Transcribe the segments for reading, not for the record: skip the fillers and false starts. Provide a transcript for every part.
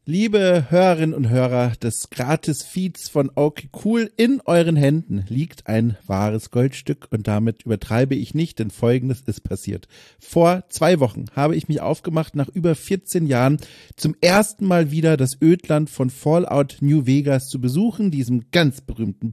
Liebe Hörerinnen und Hörer des Gratis-Feeds von okay cool, in euren Händen liegt ein wahres Goldstück und damit übertreibe ich nicht, denn Folgendes ist passiert. Vor 2 Wochen habe ich mich aufgemacht, nach über 14 Jahren zum ersten Mal wieder das Ödland von Fallout New Vegas zu besuchen, diesem ganz berühmten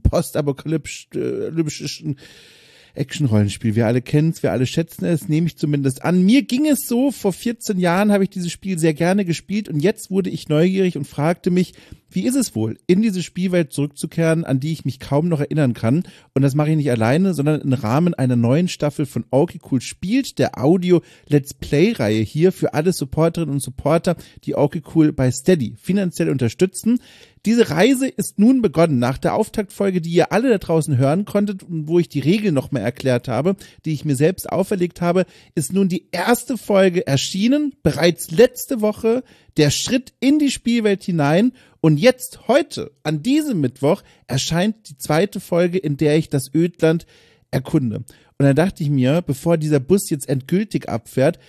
postapokalyptischen Action-Rollenspiel. Wir alle kennen es, wir alle schätzen es, nehme ich zumindest an. Mir ging es so, vor 14 Jahren habe ich dieses Spiel sehr gerne gespielt und jetzt wurde ich neugierig und fragte mich, wie ist es wohl, in diese Spielwelt zurückzukehren, an die ich mich kaum noch erinnern kann? Und das mache ich nicht alleine, sondern im Rahmen einer neuen Staffel von okay cool spielt, der Audio-Let's Play-Reihe hier für alle Supporterinnen und Supporter, die okay cool bei Steady finanziell unterstützen. Diese Reise ist nun begonnen. Nach der Auftaktfolge, die ihr alle da draußen hören konntet und wo ich die Regeln noch mal erklärt habe, die ich mir selbst auferlegt habe, ist nun die erste Folge erschienen, bereits letzte Woche, der Schritt in die Spielwelt hinein. Und jetzt, heute, an diesem Mittwoch, erscheint die 2. Folge, in der ich das Ödland erkunde. Und dann dachte ich mir, bevor dieser Bus jetzt endgültig abfährt,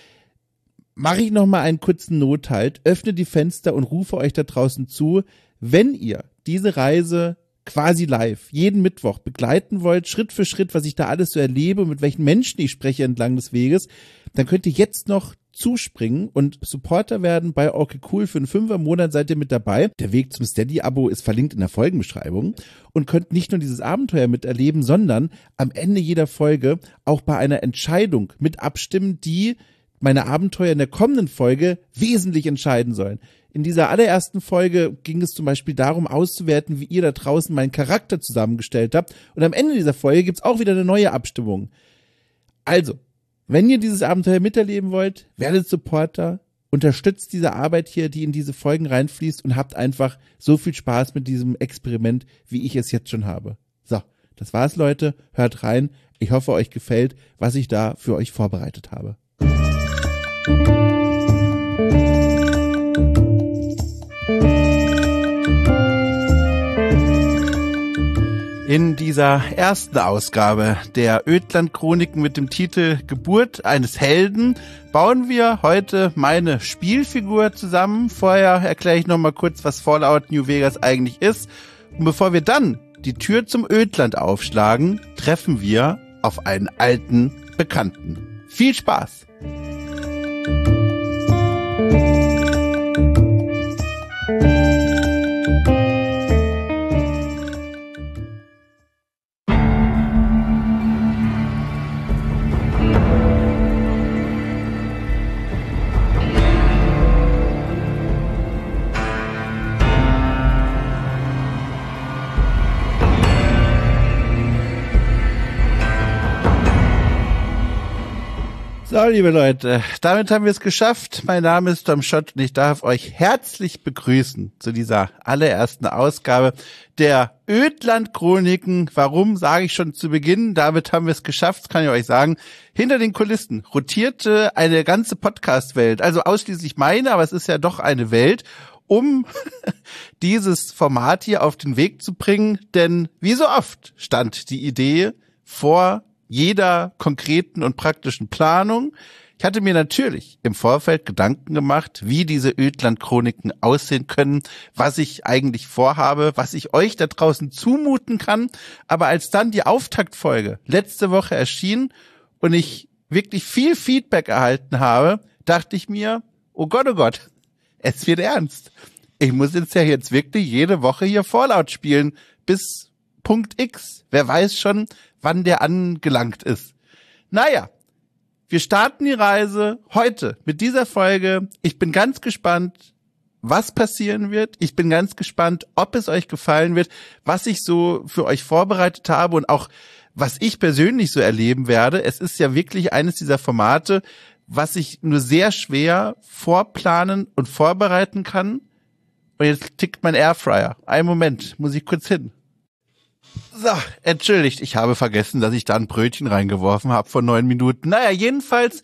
mache ich noch mal einen kurzen Nothalt, öffne die Fenster und rufe euch da draußen zu, wenn ihr diese Reise quasi live jeden Mittwoch begleiten wollt, Schritt für Schritt, was ich da alles so erlebe, mit welchen Menschen ich spreche entlang des Weges, dann könnt ihr jetzt noch zuspringen und Supporter werden bei okay cool. Für einen 5er Monat seid ihr mit dabei. Der Weg zum Steady-Abo ist verlinkt in der Folgenbeschreibung und könnt nicht nur dieses Abenteuer miterleben, sondern am Ende jeder Folge auch bei einer Entscheidung mit abstimmen, die meine Abenteuer in der kommenden Folge wesentlich entscheiden sollen. In dieser allerersten Folge ging es zum Beispiel darum, auszuwerten, wie ihr da draußen meinen Charakter zusammengestellt habt. Und am Ende dieser Folge gibt's auch wieder eine neue Abstimmung. Also, wenn ihr dieses Abenteuer miterleben wollt, werdet Supporter, unterstützt diese Arbeit hier, die in diese Folgen reinfließt und habt einfach so viel Spaß mit diesem Experiment, wie ich es jetzt schon habe. So, das war's, Leute. Hört rein. Ich hoffe, euch gefällt, was ich da für euch vorbereitet habe. In dieser ersten Ausgabe der Ödland-Chroniken mit dem Titel Geburt eines Helden bauen wir heute meine Spielfigur zusammen. Vorher erkläre ich noch mal kurz, was Fallout New Vegas eigentlich ist. Und bevor wir dann die Tür zum Ödland aufschlagen, treffen wir auf einen alten Bekannten. Viel Spaß! So, liebe Leute, damit haben wir es geschafft. Mein Name ist Tom Schott und ich darf euch herzlich begrüßen zu dieser allerersten Ausgabe der Ödland-Chroniken. Warum, sage ich schon zu Beginn. Damit haben wir es geschafft, kann ich euch sagen. Hinter den Kulissen rotierte eine ganze Podcast-Welt, also ausschließlich meine, aber es ist ja doch eine Welt, um dieses Format hier auf den Weg zu bringen. Denn wie so oft stand die Idee vor jeder konkreten und praktischen Planung. Ich hatte mir natürlich im Vorfeld Gedanken gemacht, wie diese Ödland-Chroniken aussehen können, was ich eigentlich vorhabe, was ich euch da draußen zumuten kann. Aber als dann die Auftaktfolge letzte Woche erschien und ich wirklich viel Feedback erhalten habe, dachte ich mir, oh Gott, es wird ernst. Ich muss jetzt wirklich jede Woche hier Fallout spielen bis Punkt X. Wer weiß schon, wann der angelangt ist. Naja, wir starten die Reise heute mit dieser Folge. Ich bin ganz gespannt, was passieren wird. Ich bin ganz gespannt, ob es euch gefallen wird, was ich so für euch vorbereitet habe und auch, was ich persönlich so erleben werde. Es ist ja wirklich eines dieser Formate, was ich nur sehr schwer vorplanen und vorbereiten kann. Und jetzt tickt mein Airfryer. Einen Moment, muss ich kurz hin. So, entschuldigt, ich habe vergessen, dass ich da ein Brötchen reingeworfen habe vor 9 Minuten. Naja, jedenfalls,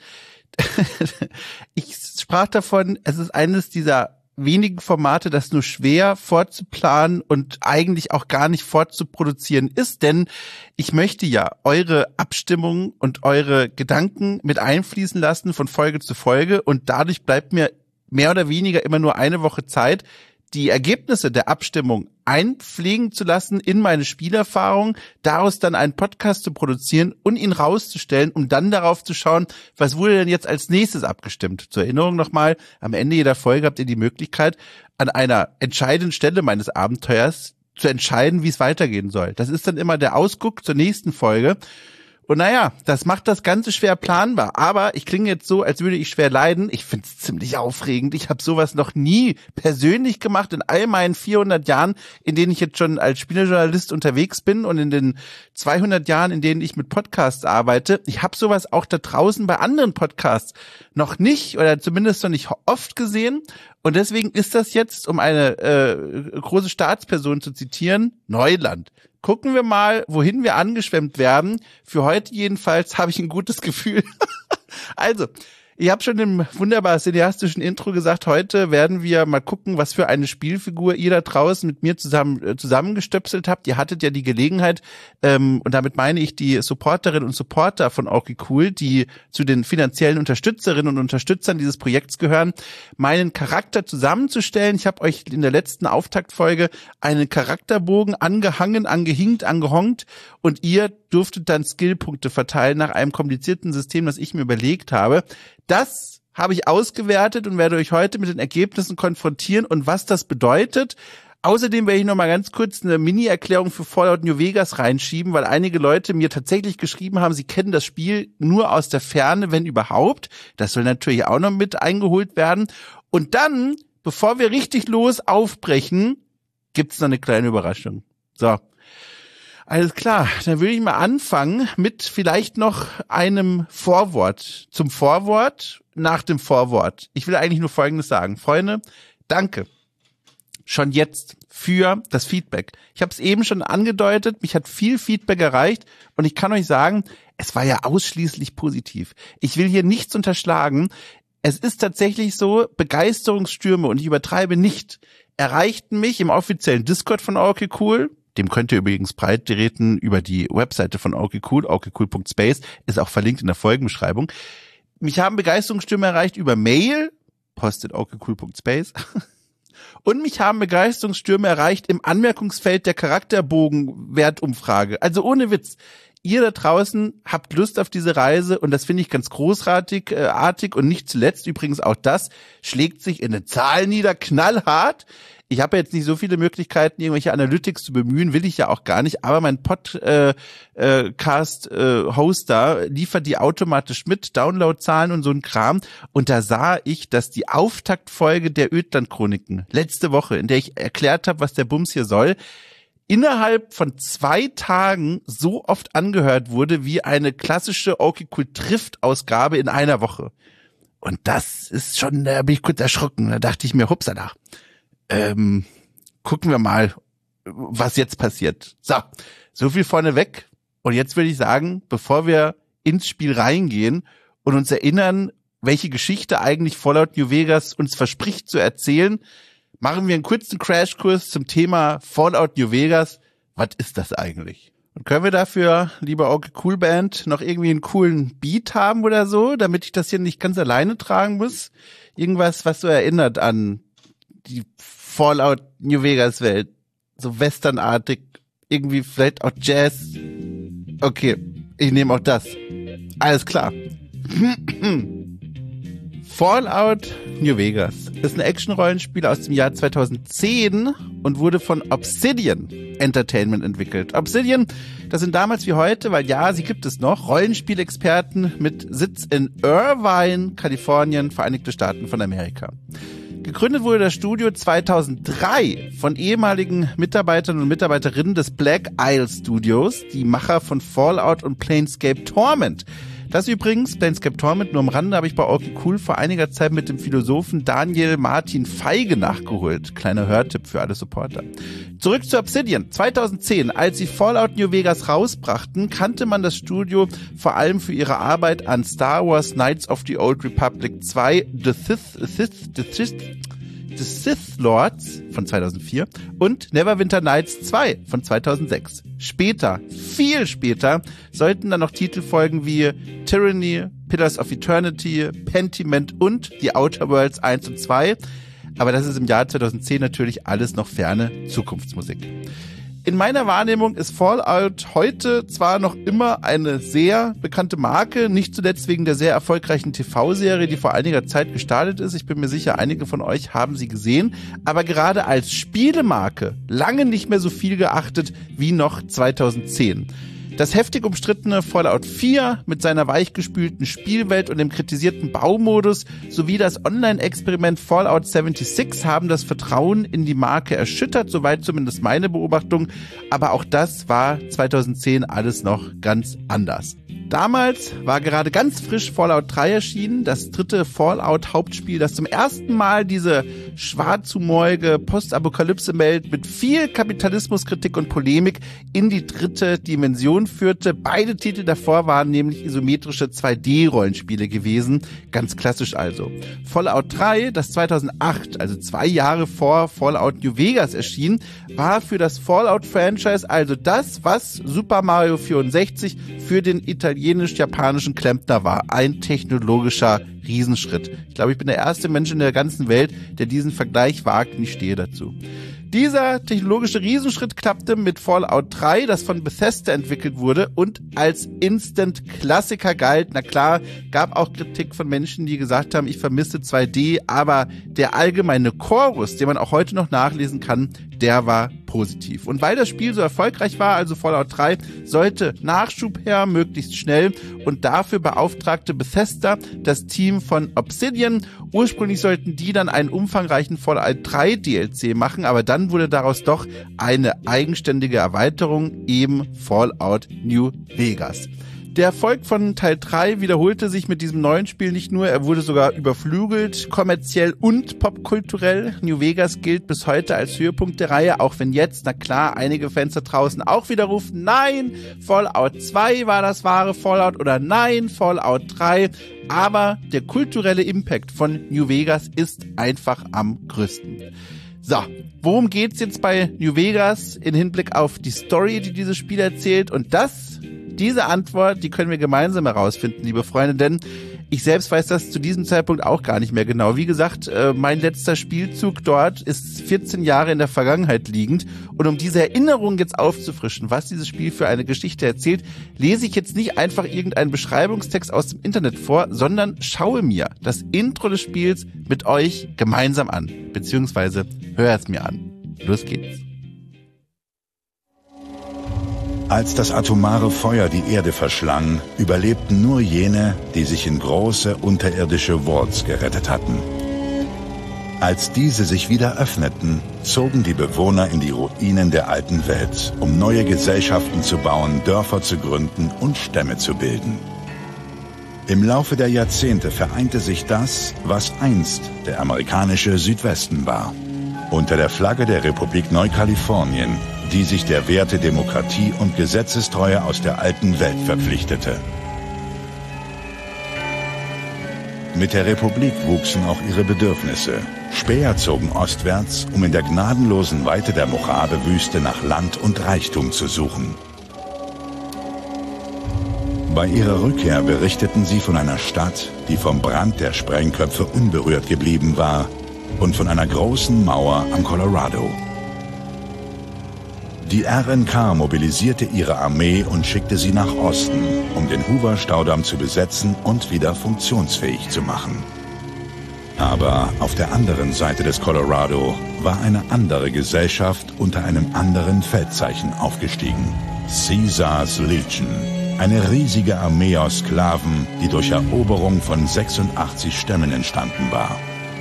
ich sprach davon, es ist eines dieser wenigen Formate, das nur schwer vorzuplanen und eigentlich auch gar nicht vorzuproduzieren ist, denn ich möchte ja eure Abstimmungen und eure Gedanken mit einfließen lassen von Folge zu Folge und dadurch bleibt mir mehr oder weniger immer nur eine Woche Zeit, die Ergebnisse der Abstimmung einpflegen zu lassen in meine Spielerfahrung, daraus dann einen Podcast zu produzieren und ihn rauszustellen, um dann darauf zu schauen, was wurde denn jetzt als nächstes abgestimmt. Zur Erinnerung nochmal, am Ende jeder Folge habt ihr die Möglichkeit, an einer entscheidenden Stelle meines Abenteuers zu entscheiden, wie es weitergehen soll. Das ist dann immer der Ausguck zur nächsten Folge. Und naja, das macht das Ganze schwer planbar. Aber ich klinge jetzt so, als würde ich schwer leiden. Ich finde es ziemlich aufregend. Ich habe sowas noch nie persönlich gemacht in all meinen 400 Jahren, in denen ich jetzt schon als Spielejournalist unterwegs bin und in den 200 Jahren, in denen ich mit Podcasts arbeite. Ich habe sowas auch da draußen bei anderen Podcasts noch nicht oder zumindest noch nicht oft gesehen. Und deswegen ist das jetzt, um eine große Staatsperson zu zitieren, Neuland. Gucken wir mal, wohin wir angeschwemmt werden. Für heute jedenfalls habe ich ein gutes Gefühl. Also, ich habe schon im wunderbar cineastischen Intro gesagt, heute werden wir mal gucken, was für eine Spielfigur ihr da draußen mit mir zusammengestöpselt habt. Ihr hattet ja die Gelegenheit, und damit meine ich die Supporterinnen und Supporter von Okay Cool, die zu den finanziellen Unterstützerinnen und Unterstützern dieses Projekts gehören, meinen Charakter zusammenzustellen. Ich habe euch in der letzten Auftaktfolge einen Charakterbogen angehangen, angehinkt, angehongt und ihr durftet dann Skillpunkte verteilen nach einem komplizierten System, das ich mir überlegt habe. Das habe ich ausgewertet und werde euch heute mit den Ergebnissen konfrontieren und was das bedeutet. Außerdem werde ich noch mal ganz kurz eine Mini-Erklärung für Fallout New Vegas reinschieben, weil einige Leute mir tatsächlich geschrieben haben, sie kennen das Spiel nur aus der Ferne, wenn überhaupt. Das soll natürlich auch noch mit eingeholt werden. Und dann, bevor wir richtig los aufbrechen, gibt's noch eine kleine Überraschung. So. Alles klar, dann würde ich mal anfangen mit vielleicht noch einem Vorwort. Zum Vorwort, nach dem Vorwort. Ich will eigentlich nur Folgendes sagen. Freunde, danke schon jetzt für das Feedback. Ich habe es eben schon angedeutet, mich hat viel Feedback erreicht und ich kann euch sagen, es war ja ausschließlich positiv. Ich will hier nichts unterschlagen. Es ist tatsächlich so, Begeisterungsstürme, und ich übertreibe nicht, erreichten mich im offiziellen Discord von Okay Cool. Dem könnt ihr übrigens breit treten über die Webseite von Okay Cool, okcool.space, ist auch verlinkt in der Folgenbeschreibung. Mich haben Begeisterungsstürme erreicht über Mail, postet okcool.space. Und mich haben Begeisterungsstürme erreicht im Anmerkungsfeld der Charakterbogenwertumfrage. Also ohne Witz. Ihr da draußen habt Lust auf diese Reise und das finde ich ganz großartig und nicht zuletzt übrigens auch das schlägt sich in den Zahlen nieder, knallhart. Ich habe jetzt nicht so viele Möglichkeiten, irgendwelche Analytics zu bemühen, will ich ja auch gar nicht, aber mein Podcast-Hoster liefert die automatisch mit, Downloadzahlen und so ein Kram. Und da sah ich, dass die Auftaktfolge der Ödland-Chroniken letzte Woche, in der ich erklärt habe, was der Bums hier soll, innerhalb von 2 Tagen so oft angehört wurde, wie eine klassische Okay Cool Trifft-Ausgabe in einer Woche. Und das ist schon, da bin ich kurz erschrocken. Da dachte ich mir, hupsala. Gucken wir mal, was jetzt passiert. So viel vorneweg. Und jetzt würde ich sagen, bevor wir ins Spiel reingehen und uns erinnern, welche Geschichte eigentlich Fallout New Vegas uns verspricht zu erzählen, machen wir einen kurzen Crashkurs zum Thema Fallout New Vegas. Was ist das eigentlich? Und können wir dafür, liebe Okay Cool Band, noch irgendwie einen coolen Beat haben oder so, damit ich das hier nicht ganz alleine tragen muss? Irgendwas, was so erinnert an die Fallout New Vegas Welt. So westernartig, irgendwie vielleicht auch Jazz. Okay, ich nehme auch das. Alles klar. Fallout New Vegas ist ein Action-Rollenspiel aus dem Jahr 2010 und wurde von Obsidian Entertainment entwickelt. Obsidian, das sind damals wie heute, weil ja, sie gibt es noch, Rollenspielexperten mit Sitz in Irvine, Kalifornien, Vereinigte Staaten von Amerika. Gegründet wurde das Studio 2003 von ehemaligen Mitarbeitern und Mitarbeiterinnen des Black Isle Studios, die Macher von Fallout und Planescape Torment. Das übrigens, Planescape Torment, nur am Rande, habe ich bei Okay Cool vor einiger Zeit mit dem Philosophen Daniel Martin Feige nachgeholt. Kleiner Hörtipp für alle Supporter. Zurück zu Obsidian. 2010, als sie Fallout New Vegas rausbrachten, kannte man das Studio vor allem für ihre Arbeit an Star Wars Knights of the Old Republic 2, The Sith Lords von 2004 und Neverwinter Nights 2 von 2006. Später, viel später, sollten dann noch Titel folgen wie Tyranny, Pillars of Eternity, Pentiment und The Outer Worlds 1 und 2. aber das ist im Jahr 2010 natürlich alles noch ferne Zukunftsmusik. In meiner Wahrnehmung ist Fallout heute zwar noch immer eine sehr bekannte Marke, nicht zuletzt wegen der sehr erfolgreichen TV-Serie, die vor einiger Zeit gestartet ist. Ich bin mir sicher, einige von euch haben sie gesehen, aber gerade als Spielemarke lange nicht mehr so viel geachtet wie noch 2010. Das heftig umstrittene Fallout 4 mit seiner weichgespülten Spielwelt und dem kritisierten Baumodus sowie das Online-Experiment Fallout 76 haben das Vertrauen in die Marke erschüttert, soweit zumindest meine Beobachtung, aber auch das war 2010 alles noch ganz anders. Damals war gerade ganz frisch Fallout 3 erschienen, das dritte Fallout-Hauptspiel, das zum ersten Mal diese schwarzhumorige Postapokalypse-Welt mit viel Kapitalismuskritik und Polemik in die dritte Dimension führte. Beide Titel davor waren nämlich isometrische 2D-Rollenspiele gewesen, ganz klassisch also. Fallout 3, das 2008, also 2 Jahre vor Fallout New Vegas erschien, war für das Fallout-Franchise also das, was Super Mario 64 für den italienisch-japanischen Klempner war. Ein technologischer Riesenschritt. Ich glaube, ich bin der erste Mensch in der ganzen Welt, der diesen Vergleich wagt, und ich stehe dazu. Dieser technologische Riesenschritt klappte mit Fallout 3, das von Bethesda entwickelt wurde und als Instant-Klassiker galt. Na klar, gab auch Kritik von Menschen, die gesagt haben, ich vermisse 2D, aber der allgemeine Chorus, den man auch heute noch nachlesen kann, der war positiv. Und weil das Spiel so erfolgreich war, also Fallout 3, sollte Nachschub her, möglichst schnell, und dafür beauftragte Bethesda das Team von Obsidian. Ursprünglich sollten die dann einen umfangreichen Fallout 3 DLC machen, aber dann wurde daraus doch eine eigenständige Erweiterung, eben Fallout New Vegas. Der Erfolg von Teil 3 wiederholte sich mit diesem neuen Spiel nicht nur, er wurde sogar überflügelt, kommerziell und popkulturell. New Vegas gilt bis heute als Höhepunkt der Reihe, auch wenn jetzt, na klar, einige Fans da draußen auch wieder rufen, nein, Fallout 2 war das wahre Fallout oder nein, Fallout 3. Aber der kulturelle Impact von New Vegas ist einfach am größten. So, worum geht's jetzt bei New Vegas in Hinblick auf die Story, die dieses Spiel erzählt? Und diese Antwort, die können wir gemeinsam herausfinden, liebe Freunde, denn ich selbst weiß das zu diesem Zeitpunkt auch gar nicht mehr genau. Wie gesagt, mein letzter Spielzug dort ist 14 Jahre in der Vergangenheit liegend. Und um diese Erinnerung jetzt aufzufrischen, was dieses Spiel für eine Geschichte erzählt, lese ich jetzt nicht einfach irgendeinen Beschreibungstext aus dem Internet vor, sondern schaue mir das Intro des Spiels mit euch gemeinsam an, beziehungsweise höre es mir an. Los geht's. Als das atomare Feuer die Erde verschlang, überlebten nur jene, die sich in große unterirdische Vaults gerettet hatten. Als diese sich wieder öffneten, zogen die Bewohner in die Ruinen der alten Welt, um neue Gesellschaften zu bauen, Dörfer zu gründen und Stämme zu bilden. Im Laufe der Jahrzehnte vereinte sich das, was einst der amerikanische Südwesten war, unter der Flagge der Republik Neukalifornien, die sich der Werte Demokratie und Gesetzestreue aus der alten Welt verpflichtete. Mit der Republik wuchsen auch ihre Bedürfnisse. Späher zogen ostwärts, um in der gnadenlosen Weite der Mojave-Wüste nach Land und Reichtum zu suchen. Bei ihrer Rückkehr berichteten sie von einer Stadt, die vom Brand der Sprengköpfe unberührt geblieben war, und von einer großen Mauer am Colorado. Die RNK mobilisierte ihre Armee und schickte sie nach Osten, um den Hoover-Staudamm zu besetzen und wieder funktionsfähig zu machen. Aber auf der anderen Seite des Colorado war eine andere Gesellschaft unter einem anderen Feldzeichen aufgestiegen. Caesars Legion, eine riesige Armee aus Sklaven, die durch Eroberung von 86 Stämmen entstanden war.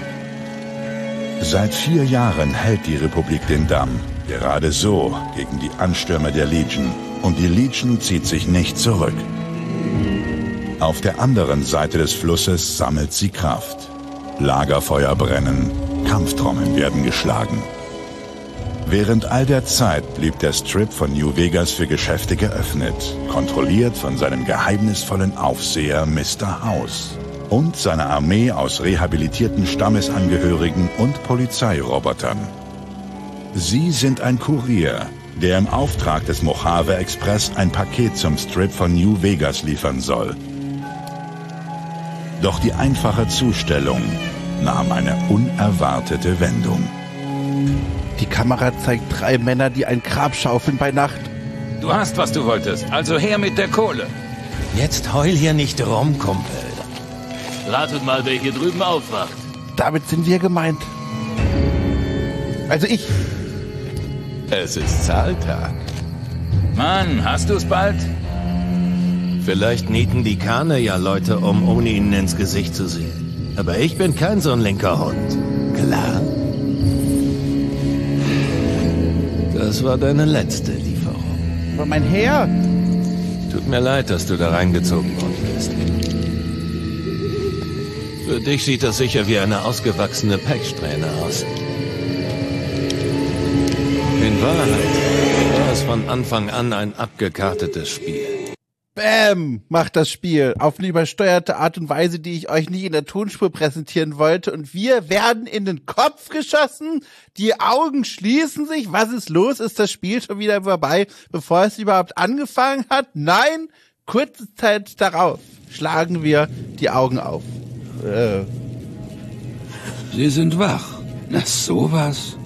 Seit 4 Jahren hält die Republik den Damm, gerade so gegen die Anstürme der Legion, und die Legion zieht sich nicht zurück. Auf der anderen Seite des Flusses sammelt sie Kraft. Lagerfeuer brennen, Kampftrommeln werden geschlagen. Während all der Zeit blieb der Strip von New Vegas für Geschäfte geöffnet, kontrolliert von seinem geheimnisvollen Aufseher Mr. House und seiner Armee aus rehabilitierten Stammesangehörigen und Polizeirobotern. Sie sind ein Kurier, der im Auftrag des Mojave Express ein Paket zum Strip von New Vegas liefern soll. Doch die einfache Zustellung nahm eine unerwartete Wendung. Die Kamera zeigt 3 Männer, die ein Grab schaufeln bei Nacht. Du hast, was du wolltest, also her mit der Kohle. Jetzt heul hier nicht rum, Kumpel. Ratet mal, wer hier drüben aufwacht. Damit sind wir gemeint. Also ich. Es ist Zahltag. Mann, hast du's bald? Vielleicht nieten die Kahne ja Leute um, ohne ihnen ins Gesicht zu sehen. Aber ich bin kein so ein linker Hund. Klar? Das war deine letzte Lieferung. Aber mein Herr. Tut mir leid, dass du da reingezogen worden bist. Für dich sieht das sicher wie eine ausgewachsene Pechsträhne aus. In Wahrheit war es von Anfang an ein abgekartetes Spiel. Bäm, macht das Spiel auf eine übersteuerte Art und Weise, die ich euch nicht in der Tonspur präsentieren wollte. Und wir werden in den Kopf geschossen, die Augen schließen sich. Was ist los? Ist das Spiel schon wieder vorbei, bevor es überhaupt angefangen hat? Nein, kurze Zeit darauf schlagen wir die Augen auf. Sie sind wach. Na, sowas.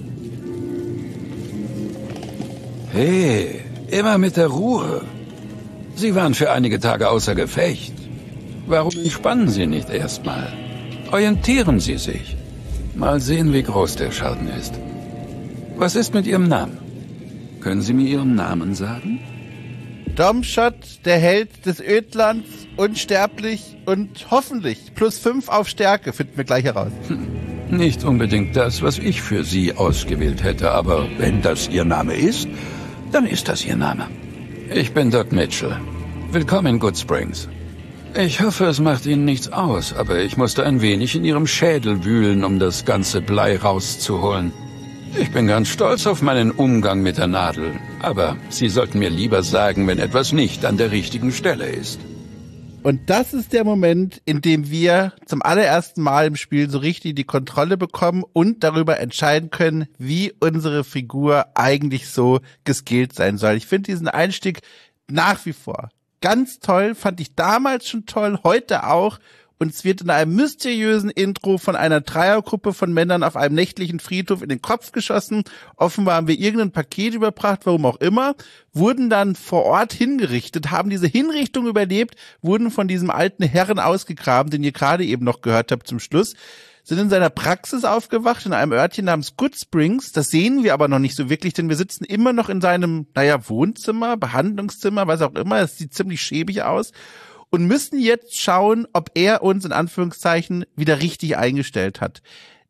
Hey, immer mit der Ruhe. Sie waren für einige Tage außer Gefecht. Warum entspannen Sie nicht erstmal? Orientieren Sie sich. Mal sehen, wie groß der Schaden ist. Was ist mit Ihrem Namen? Können Sie mir Ihren Namen sagen? Domshot, der Held des Ödlands, unsterblich und hoffentlich +5 auf Stärke, finden wir gleich heraus. Nicht unbedingt das, was ich für Sie ausgewählt hätte, aber wenn das Ihr Name ist, dann ist das Ihr Name. Ich bin Doc Mitchell. Willkommen in Good Springs. Ich hoffe, es macht Ihnen nichts aus, aber ich musste ein wenig in Ihrem Schädel wühlen, um das ganze Blei rauszuholen. Ich bin ganz stolz auf meinen Umgang mit der Nadel, aber Sie sollten mir lieber sagen, wenn etwas nicht an der richtigen Stelle ist. Und das ist der Moment, in dem wir zum allerersten Mal im Spiel so richtig die Kontrolle bekommen und darüber entscheiden können, wie unsere Figur eigentlich so geskillt sein soll. Ich finde diesen Einstieg nach wie vor ganz toll, fand ich damals schon toll, heute auch. Und es wird in einem mysteriösen Intro von einer Dreiergruppe von Männern auf einem nächtlichen Friedhof in den Kopf geschossen. Offenbar haben wir irgendein Paket überbracht, warum auch immer, wurden dann vor Ort hingerichtet, haben diese Hinrichtung überlebt, wurden von diesem alten Herrn ausgegraben, den ihr gerade eben noch gehört habt zum Schluss, sind in seiner Praxis aufgewacht, in einem Örtchen namens Good Springs. Das sehen wir aber noch nicht so wirklich, denn wir sitzen immer noch in seinem, Wohnzimmer, Behandlungszimmer, was auch immer. Es sieht ziemlich schäbig aus. Und müssen jetzt schauen, ob er uns in Anführungszeichen wieder richtig eingestellt hat.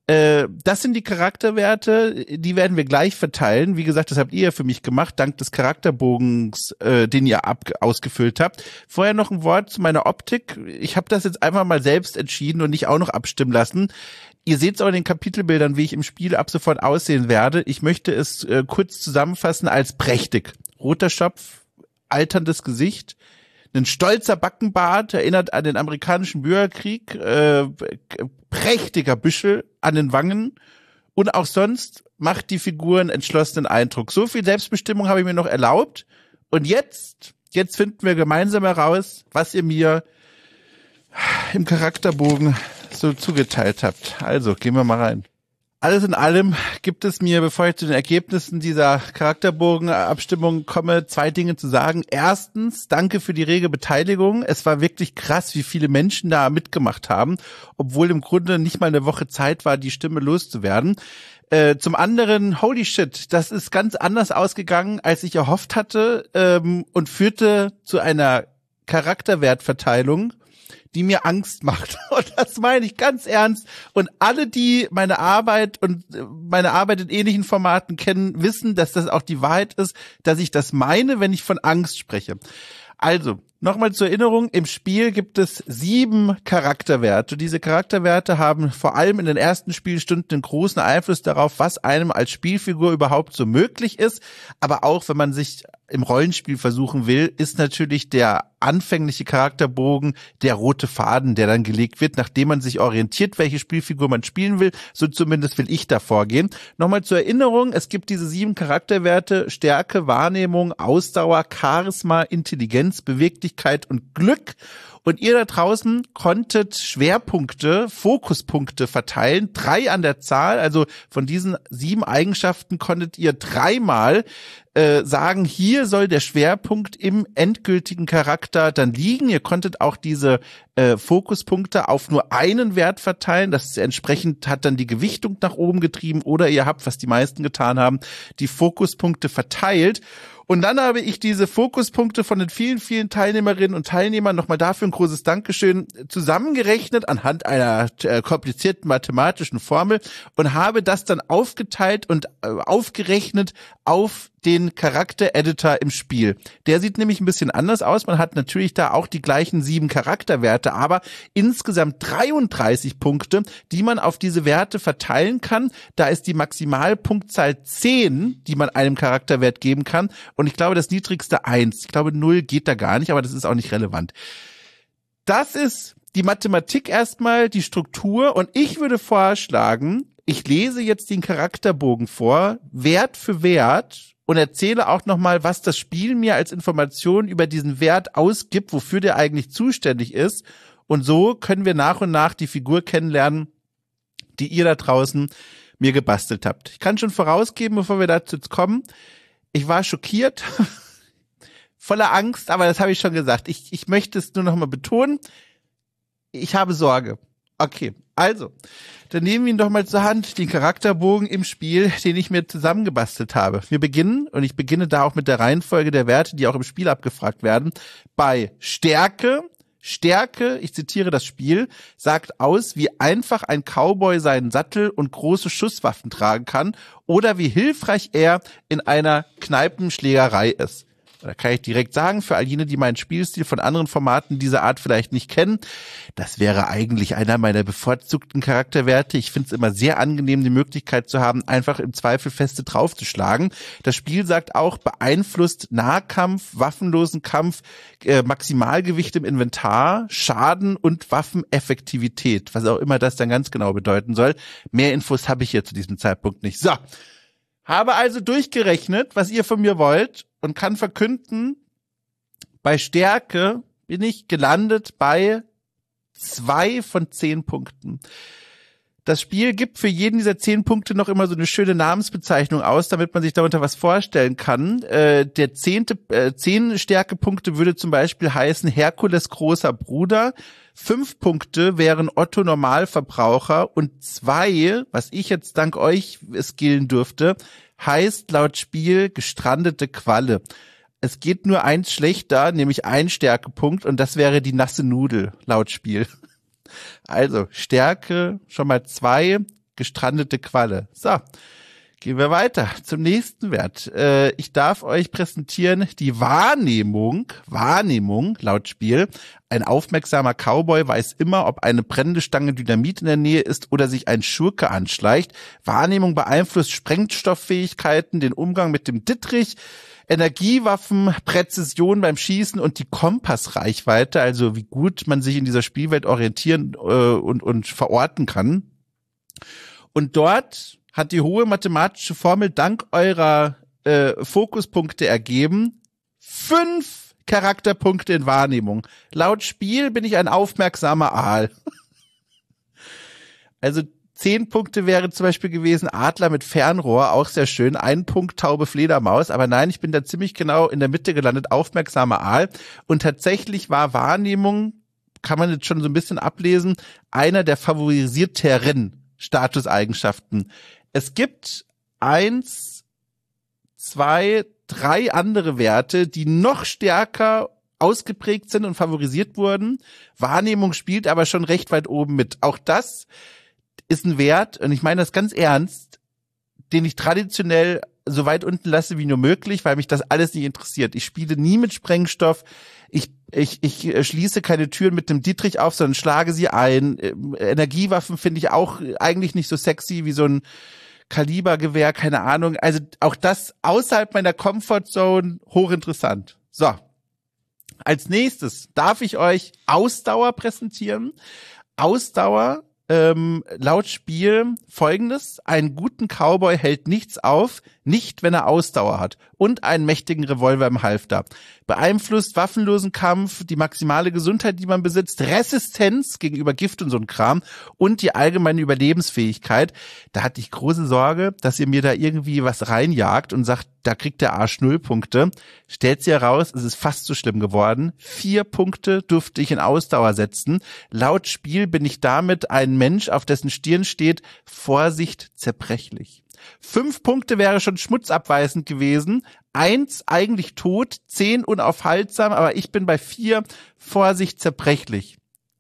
Das sind die Charakterwerte, die werden wir gleich verteilen. Wie gesagt, das habt ihr ja für mich gemacht, dank des Charakterbogens, den ihr ausgefüllt habt. Vorher noch ein Wort zu meiner Optik. Ich habe das jetzt einfach mal selbst entschieden und nicht auch noch abstimmen lassen. Ihr seht es auch in den Kapitelbildern, wie ich im Spiel ab sofort aussehen werde. Ich möchte es kurz zusammenfassen als prächtig. Roter Schopf, alterndes Gesicht, ein stolzer Backenbart, erinnert an den amerikanischen Bürgerkrieg, prächtiger Büschel an den Wangen und auch sonst macht die Figur einen entschlossenen Eindruck. So viel Selbstbestimmung habe ich mir noch erlaubt und jetzt finden wir gemeinsam heraus, was ihr mir im Charakterbogen so zugeteilt habt. Also, gehen wir mal rein. Alles in allem gibt es mir, bevor ich zu den Ergebnissen dieser Charakterbogenabstimmung komme, 2 Dinge zu sagen. Erstens, danke für die rege Beteiligung. Es war wirklich krass, wie viele Menschen da mitgemacht haben, obwohl im Grunde nicht mal eine Woche Zeit war, die Stimme loszuwerden. Zum anderen, holy shit, das ist ganz anders ausgegangen, als ich erhofft hatte, und führte zu einer Charakterwertverteilung, die mir Angst macht. Und das meine ich ganz ernst. Und alle, die meine Arbeit in ähnlichen Formaten kennen, wissen, dass das auch die Wahrheit ist, dass ich das meine, wenn ich von Angst spreche. Also, nochmal zur Erinnerung, im Spiel gibt es 7 Charakterwerte. Diese Charakterwerte haben vor allem in den ersten Spielstunden einen großen Einfluss darauf, was einem als Spielfigur überhaupt so möglich ist. Aber auch, wenn man sich im Rollenspiel versuchen will, ist natürlich der anfängliche Charakterbogen der rote Faden, der dann gelegt wird, nachdem man sich orientiert, welche Spielfigur man spielen will. So zumindest will ich da vorgehen. Nochmal zur Erinnerung, es gibt diese 7 Charakterwerte: Stärke, Wahrnehmung, Ausdauer, Charisma, Intelligenz, Beweglichkeit und Glück. Und ihr da draußen konntet Schwerpunkte, Fokuspunkte verteilen, 3 an der Zahl. Also von diesen 7 Eigenschaften konntet ihr 3-mal sagen, hier soll der Schwerpunkt im endgültigen Charakter dann liegen. Ihr konntet auch diese Fokuspunkte auf nur einen Wert verteilen. Das entsprechend hat dann die Gewichtung nach oben getrieben. Oder ihr habt, was die meisten getan haben, die Fokuspunkte verteilt. Und dann habe ich diese Fokuspunkte von den vielen, vielen Teilnehmerinnen und Teilnehmern, nochmal dafür ein großes Dankeschön, zusammengerechnet anhand einer komplizierten mathematischen Formel und habe das dann aufgeteilt und aufgerechnet auf den Charakter-Editor im Spiel. Der sieht nämlich ein bisschen anders aus. Man hat natürlich da auch die gleichen 7 Charakterwerte, aber insgesamt 33 Punkte, die man auf diese Werte verteilen kann. Da ist die Maximalpunktzahl 10, die man einem Charakterwert geben kann. Und ich glaube, das niedrigste 1. Ich glaube, 0 geht da gar nicht, aber das ist auch nicht relevant. Das ist die Mathematik erstmal, die Struktur. Und ich würde vorschlagen, ich lese jetzt den Charakterbogen vor, Wert für Wert, und erzähle auch nochmal, was das Spiel mir als Information über diesen Wert ausgibt, wofür der eigentlich zuständig ist. Und so können wir nach und nach die Figur kennenlernen, die ihr da draußen mir gebastelt habt. Ich kann schon vorausgeben, bevor wir dazu kommen, ich war schockiert, voller Angst, aber das habe ich schon gesagt. Ich möchte es nur nochmal betonen. Ich habe Sorge. Okay, also, dann nehmen wir ihn doch mal zur Hand, den Charakterbogen im Spiel, den ich mir zusammengebastelt habe. Wir beginnen, und ich beginne da auch mit der Reihenfolge der Werte, die auch im Spiel abgefragt werden, bei Stärke. Stärke, ich zitiere das Spiel, sagt aus, wie einfach ein Cowboy seinen Sattel und große Schusswaffen tragen kann oder wie hilfreich er in einer Kneipenschlägerei ist. Da kann ich direkt sagen, für all jene, die meinen Spielstil von anderen Formaten dieser Art vielleicht nicht kennen, das wäre eigentlich einer meiner bevorzugten Charakterwerte. Ich finde es immer sehr angenehm, die Möglichkeit zu haben, einfach im Zweifel feste draufzuschlagen. Das Spiel sagt auch, beeinflusst Nahkampf, waffenlosen Kampf, Maximalgewicht im Inventar, Schaden und Waffeneffektivität, was auch immer das dann ganz genau bedeuten soll. Mehr Infos habe ich hier zu diesem Zeitpunkt nicht. So, habe also durchgerechnet, was ihr von mir wollt, und kann verkünden, bei Stärke bin ich gelandet bei 2 von 10 Punkten. Das Spiel gibt für jeden dieser 10 Punkte noch immer so eine schöne Namensbezeichnung aus, damit man sich darunter was vorstellen kann. Der 10 Stärkepunkte würde zum Beispiel heißen Herkules großer Bruder. 5 Punkte wären Otto Normalverbraucher und 2, was ich jetzt dank euch skillen dürfte, heißt laut Spiel gestrandete Qualle. Es geht nur eins schlechter, nämlich ein Stärkepunkt, und das wäre die nasse Nudel laut Spiel. Also Stärke schon mal 2, gestrandete Qualle. So, gehen wir weiter zum nächsten Wert. Ich darf euch präsentieren die Wahrnehmung laut Spiel. Ein aufmerksamer Cowboy weiß immer, ob eine brennende Stange Dynamit in der Nähe ist oder sich ein Schurke anschleicht. Wahrnehmung beeinflusst Sprengstofffähigkeiten, den Umgang mit dem Dittrich, Energiewaffen, Präzision beim Schießen und die Kompassreichweite, also wie gut man sich in dieser Spielwelt orientieren und verorten kann. Und dort hat die hohe mathematische Formel dank eurer Fokuspunkte ergeben 5 Charakterpunkte in Wahrnehmung. Laut Spiel bin ich ein aufmerksamer Aal. Also 10 Punkte wäre zum Beispiel gewesen Adler mit Fernrohr, auch sehr schön. 1 Punkt taube Fledermaus, aber nein, ich bin da ziemlich genau in der Mitte gelandet, aufmerksamer Aal. Und tatsächlich war Wahrnehmung, kann man jetzt schon so ein bisschen ablesen, einer der favorisierteren Statuseigenschaften. Es gibt 1, 2, 3 andere Werte, die noch stärker ausgeprägt sind und favorisiert wurden. Wahrnehmung spielt aber schon recht weit oben mit. Auch das ist ein Wert, und ich meine das ganz ernst, den ich traditionell so weit unten lasse wie nur möglich, weil mich das alles nicht interessiert. Ich spiele nie mit Sprengstoff. Ich schließe keine Türen mit dem Dietrich auf, sondern schlage sie ein. Energiewaffen finde ich auch eigentlich nicht so sexy wie so ein Kalibergewehr, keine Ahnung. Also auch das außerhalb meiner Comfortzone hochinteressant. So, Als nächstes darf ich euch Ausdauer präsentieren. Ausdauer, laut Spiel folgendes: Einen guten Cowboy hält nichts auf, nicht wenn er Ausdauer hat und einen mächtigen Revolver im Halfter. Beeinflusst waffenlosen Kampf, die maximale Gesundheit, die man besitzt, Resistenz gegenüber Gift und so ein Kram und die allgemeine Überlebensfähigkeit. Da hatte ich große Sorge, dass ihr mir da irgendwie was reinjagt und sagt, da kriegt der Arsch 0 Punkte. Stellt sich heraus, es ist fast so schlimm geworden. 4 Punkte durfte ich in Ausdauer setzen. Laut Spiel bin ich damit ein Mensch, auf dessen Stirn steht, Vorsicht, zerbrechlich. 5 Punkte wäre schon schmutzabweisend gewesen. 1 eigentlich tot, 10 unaufhaltsam, aber ich bin bei 4, Vorsicht, zerbrechlich.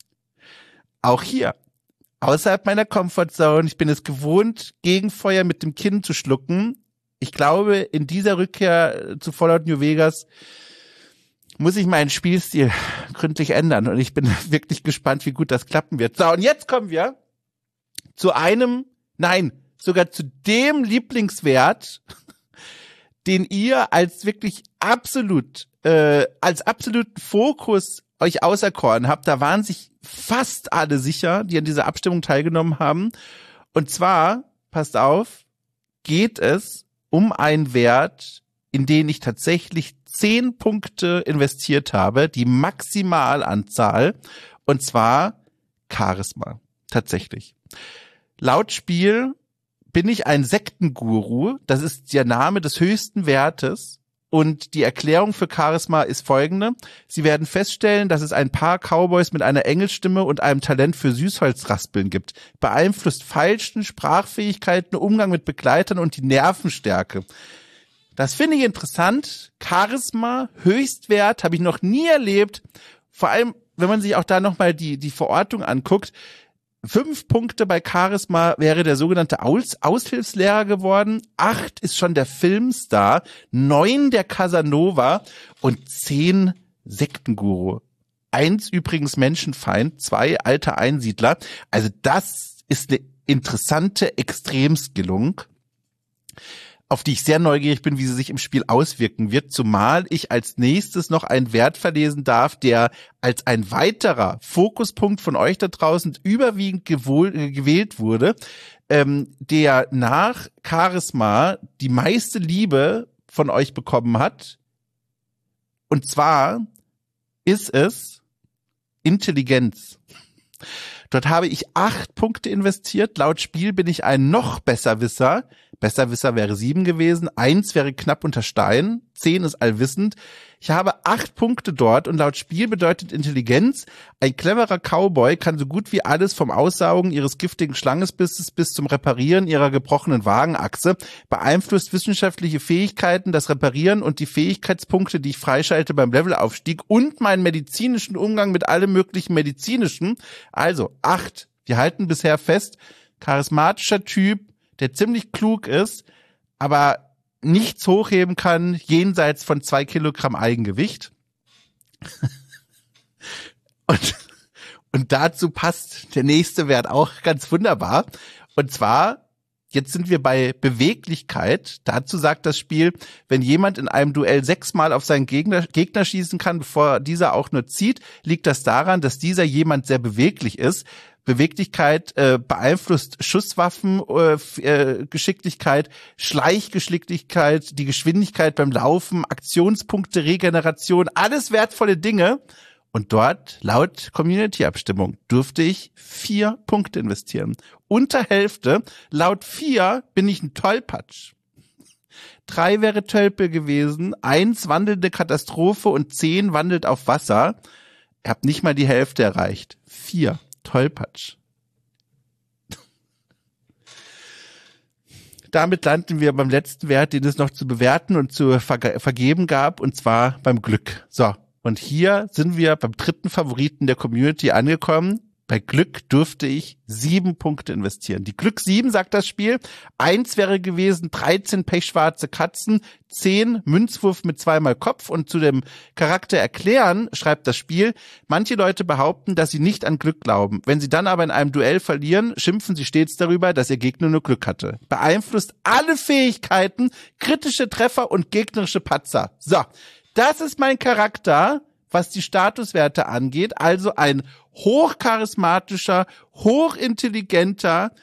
Auch hier, außerhalb meiner Comfortzone, ich bin es gewohnt, Gegenfeuer mit dem Kinn zu schlucken. Ich glaube, in dieser Rückkehr zu Fallout New Vegas muss ich meinen Spielstil gründlich ändern und ich bin wirklich gespannt, wie gut das klappen wird. So, und jetzt kommen wir zu sogar zu dem Lieblingswert, den ihr als wirklich als absoluten Fokus euch auserkoren habt. Da waren sich fast alle sicher, die an dieser Abstimmung teilgenommen haben. Und zwar, passt auf, geht es um einen Wert, in den ich tatsächlich 10 Punkte investiert habe, die Maximalanzahl, und zwar Charisma. Tatsächlich. Laut Spiel bin ich ein Sektenguru, das ist der Name des höchsten Wertes, und die Erklärung für Charisma ist folgende: Sie werden feststellen, dass es ein paar Cowboys mit einer Engelsstimme und einem Talent für Süßholzraspeln gibt. Beeinflusst Feilschen, Sprachfähigkeiten, Umgang mit Begleitern und die Nervenstärke. Das finde ich interessant. Charisma, Höchstwert, habe ich noch nie erlebt. Vor allem, wenn man sich auch da nochmal die Verortung anguckt. 5 Punkte bei Charisma wäre der sogenannte Aushilfslehrer geworden. 8 ist schon der Filmstar. 9 der Casanova und 10 Sektenguru. 1 übrigens Menschenfeind, 2 alter Einsiedler. Also das ist eine interessante Extremskillung, auf die ich sehr neugierig bin, wie sie sich im Spiel auswirken wird, zumal ich als nächstes noch einen Wert verlesen darf, der als ein weiterer Fokuspunkt von euch da draußen überwiegend gewählt wurde, der nach Charisma die meiste Liebe von euch bekommen hat. Und zwar ist es Intelligenz. Dort habe ich 8 Punkte investiert. Laut Spiel bin ich ein noch Besserwisser. Besserwisser wäre 7 gewesen. 1 wäre knapp unter Stein. 10 ist allwissend. Ich habe 8 Punkte dort und laut Spiel bedeutet Intelligenz: Ein cleverer Cowboy kann so gut wie alles vom Aussaugen ihres giftigen Schlangenbisses bis zum Reparieren ihrer gebrochenen Wagenachse, beeinflusst wissenschaftliche Fähigkeiten, das Reparieren und die Fähigkeitspunkte, die ich freischalte beim Levelaufstieg und meinen medizinischen Umgang mit allem möglichen Medizinischen. Also 8. Wir halten bisher fest, charismatischer Typ, der ziemlich klug ist, aber nichts hochheben kann, jenseits von 2 Kilogramm Eigengewicht. Und dazu passt der nächste Wert auch ganz wunderbar. Und zwar, jetzt sind wir bei Beweglichkeit. Dazu sagt das Spiel, wenn jemand in einem Duell 6-mal auf seinen Gegner schießen kann, bevor dieser auch nur zieht, liegt das daran, dass dieser jemand sehr beweglich ist. Beweglichkeit beeinflusst Schusswaffen, Geschicklichkeit, Schleichgeschicklichkeit, die Geschwindigkeit beim Laufen, Aktionspunkte, Regeneration, alles wertvolle Dinge. Und dort, laut Community-Abstimmung, durfte ich 4 Punkte investieren. Unter Hälfte. Laut 4 bin ich ein Tollpatsch. 3 wäre Tölpel gewesen, 1 wandelnde Katastrophe und 10 wandelt auf Wasser. Ich habe nicht mal die Hälfte erreicht. 4. Tollpatsch. Damit landen wir beim letzten Wert, den es noch zu bewerten und zu vergeben gab, und zwar beim Glück. So, und hier sind wir beim dritten Favoriten der Community angekommen. Bei Glück durfte ich 7 Punkte investieren. Die Glück 7, sagt das Spiel. 1 wäre gewesen 13 pechschwarze Katzen, 10 Münzwurf mit 2-mal Kopf. Und zu dem Charakter erklären, schreibt das Spiel, manche Leute behaupten, dass sie nicht an Glück glauben. Wenn sie dann aber in einem Duell verlieren, schimpfen sie stets darüber, dass ihr Gegner nur Glück hatte. Beeinflusst alle Fähigkeiten, kritische Treffer und gegnerische Patzer. So, das ist mein Charakter. was die Statuswerte angeht. Also ein hochcharismatischer, hochintelligenter,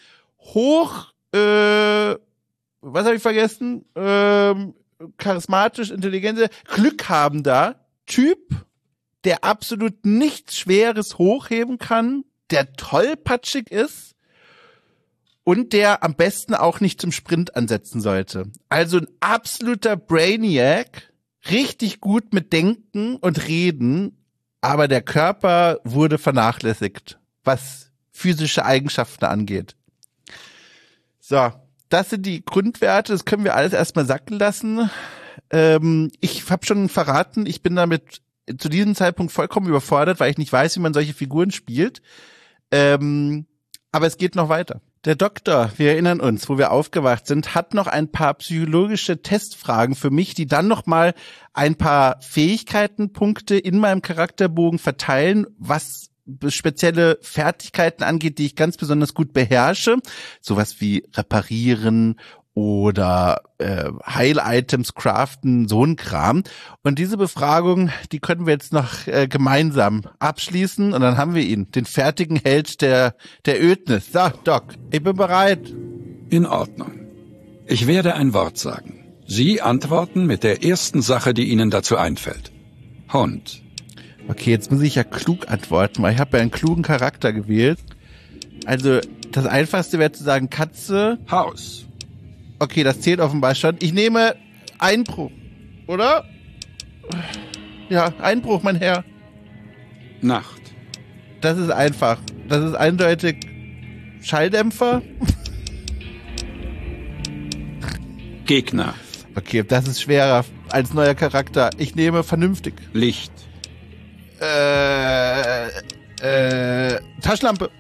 was habe ich vergessen? Charismatisch, intelligente, glückhabender Typ, der absolut nichts Schweres hochheben kann, der tollpatschig ist und der am besten auch nicht zum Sprint ansetzen sollte. Also ein absoluter Brainiac, richtig gut mit Denken und Reden, aber der Körper wurde vernachlässigt, was physische Eigenschaften angeht. So, das sind die Grundwerte, das können wir alles erstmal sacken lassen. Ich habe schon verraten, ich bin damit zu diesem Zeitpunkt vollkommen überfordert, weil ich nicht weiß, wie man solche Figuren spielt. Aber es geht noch weiter. Der Doktor, wir erinnern uns, wo wir aufgewacht sind, hat noch ein paar psychologische Testfragen für mich, die dann nochmal ein paar Fähigkeitenpunkte in meinem Charakterbogen verteilen, was spezielle Fertigkeiten angeht, die ich ganz besonders gut beherrsche. Sowas wie reparieren oder Heil-Items craften, so ein Kram. Und diese Befragung, die können wir jetzt noch gemeinsam abschließen und dann haben wir ihn, den fertigen Held der Ödnis. So, Doc, ich bin bereit. In Ordnung. Ich werde ein Wort sagen. Sie antworten mit der ersten Sache, die Ihnen dazu einfällt. Hund. Okay, jetzt muss ich ja klug antworten, weil ich habe ja einen klugen Charakter gewählt. Also, das Einfachste wäre zu sagen Katze. Haus. Okay, das zählt offenbar schon. Ich nehme Einbruch, oder? Ja, Einbruch, mein Herr. Nacht. Das ist einfach. Das ist eindeutig Schalldämpfer. Gegner. Okay, das ist schwerer als neuer Charakter. Ich nehme vernünftig. Licht. Taschenlampe.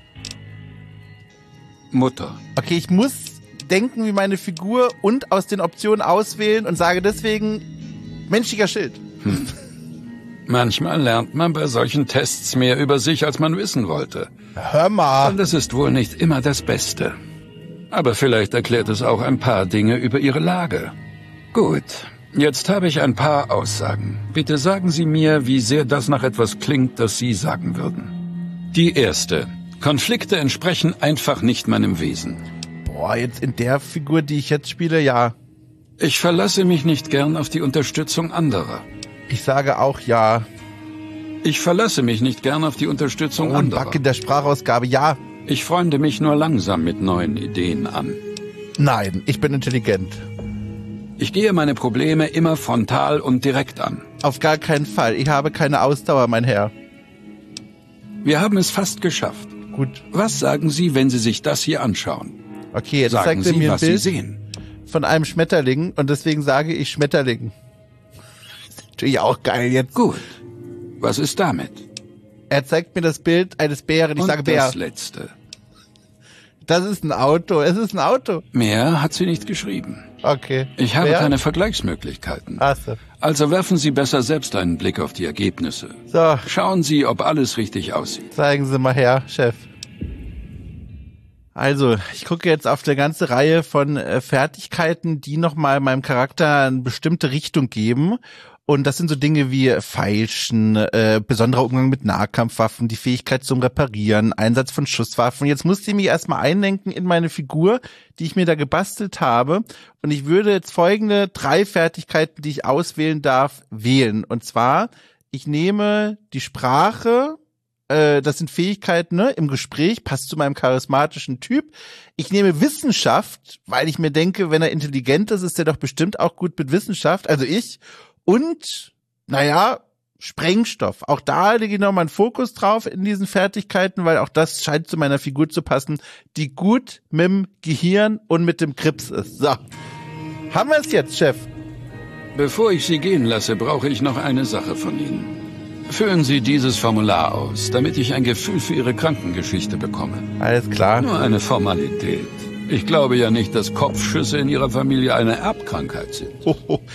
Mutter. Okay, ich muss denken wie meine Figur und aus den Optionen auswählen und sage deswegen menschlicher Schild. Manchmal lernt man bei solchen Tests mehr über sich, als man wissen wollte. Hör mal. Und das ist wohl nicht immer das Beste. Aber vielleicht erklärt es auch ein paar Dinge über Ihre Lage. Gut, jetzt habe ich ein paar Aussagen. Bitte sagen Sie mir, wie sehr das nach etwas klingt, das Sie sagen würden. Die erste. Konflikte entsprechen einfach nicht meinem Wesen. Boah, jetzt in der Figur, die ich jetzt spiele, ja. Ich verlasse mich nicht gern auf die Unterstützung anderer. Ich sage auch ja. Ich verlasse mich nicht gern auf die Unterstützung anderer. Bug in der Sprachausgabe, ja. Ich freunde mich nur langsam mit neuen Ideen an. Nein, ich bin intelligent. Ich gehe meine Probleme immer frontal und direkt an. Auf gar keinen Fall. Ich habe keine Ausdauer, mein Herr. Wir haben es fast geschafft. Gut. Was sagen Sie, wenn Sie sich das hier anschauen? Okay, jetzt Sagen zeigt er Sie, mir ein was Sie Bild sehen. von einem Schmetterling und deswegen sage ich Schmetterling. Das ist natürlich auch geil jetzt. Gut. Was ist damit? Er zeigt mir das Bild eines Bären. Ich Und sage Bär. das Letzte. Das ist ein Auto. Es ist ein Auto. Mehr hat sie nicht geschrieben. Okay. Ich habe Bär? keine Vergleichsmöglichkeiten. Ach so. Also werfen Sie besser selbst einen Blick auf die Ergebnisse. So, Schauen Sie, ob alles richtig aussieht. zeigen Sie mal her, Chef. Also, ich gucke jetzt auf eine ganze Reihe von Fertigkeiten, die nochmal meinem Charakter eine bestimmte Richtung geben. Und das sind so Dinge wie Feilschen, besonderer Umgang mit Nahkampfwaffen, die Fähigkeit zum Reparieren, Einsatz von Schusswaffen. Jetzt musste ich mich erstmal einlenken in meine Figur, die ich mir da gebastelt habe. Und ich würde jetzt folgende 3 Fertigkeiten, die ich auswählen darf, wählen. Und zwar, ich nehme die Sprache, das sind Fähigkeiten, ne, im Gespräch, passt zu meinem charismatischen Typ. Ich nehme Wissenschaft, weil ich mir denke, wenn er intelligent ist, ist er doch bestimmt auch gut mit Wissenschaft. Also ich. Und, naja, Sprengstoff. Auch da lege ich nochmal einen Fokus drauf in diesen Fertigkeiten, weil auch das scheint zu meiner Figur zu passen, die gut mit dem Gehirn und mit dem Krips ist. So. Haben wir es jetzt, Chef? Bevor ich Sie gehen lasse, brauche ich noch eine Sache von Ihnen. Füllen Sie dieses Formular aus, damit ich ein Gefühl für Ihre Krankengeschichte bekomme. Alles klar. Nur eine Formalität. Ich glaube ja nicht, dass Kopfschüsse in Ihrer Familie eine Erbkrankheit sind.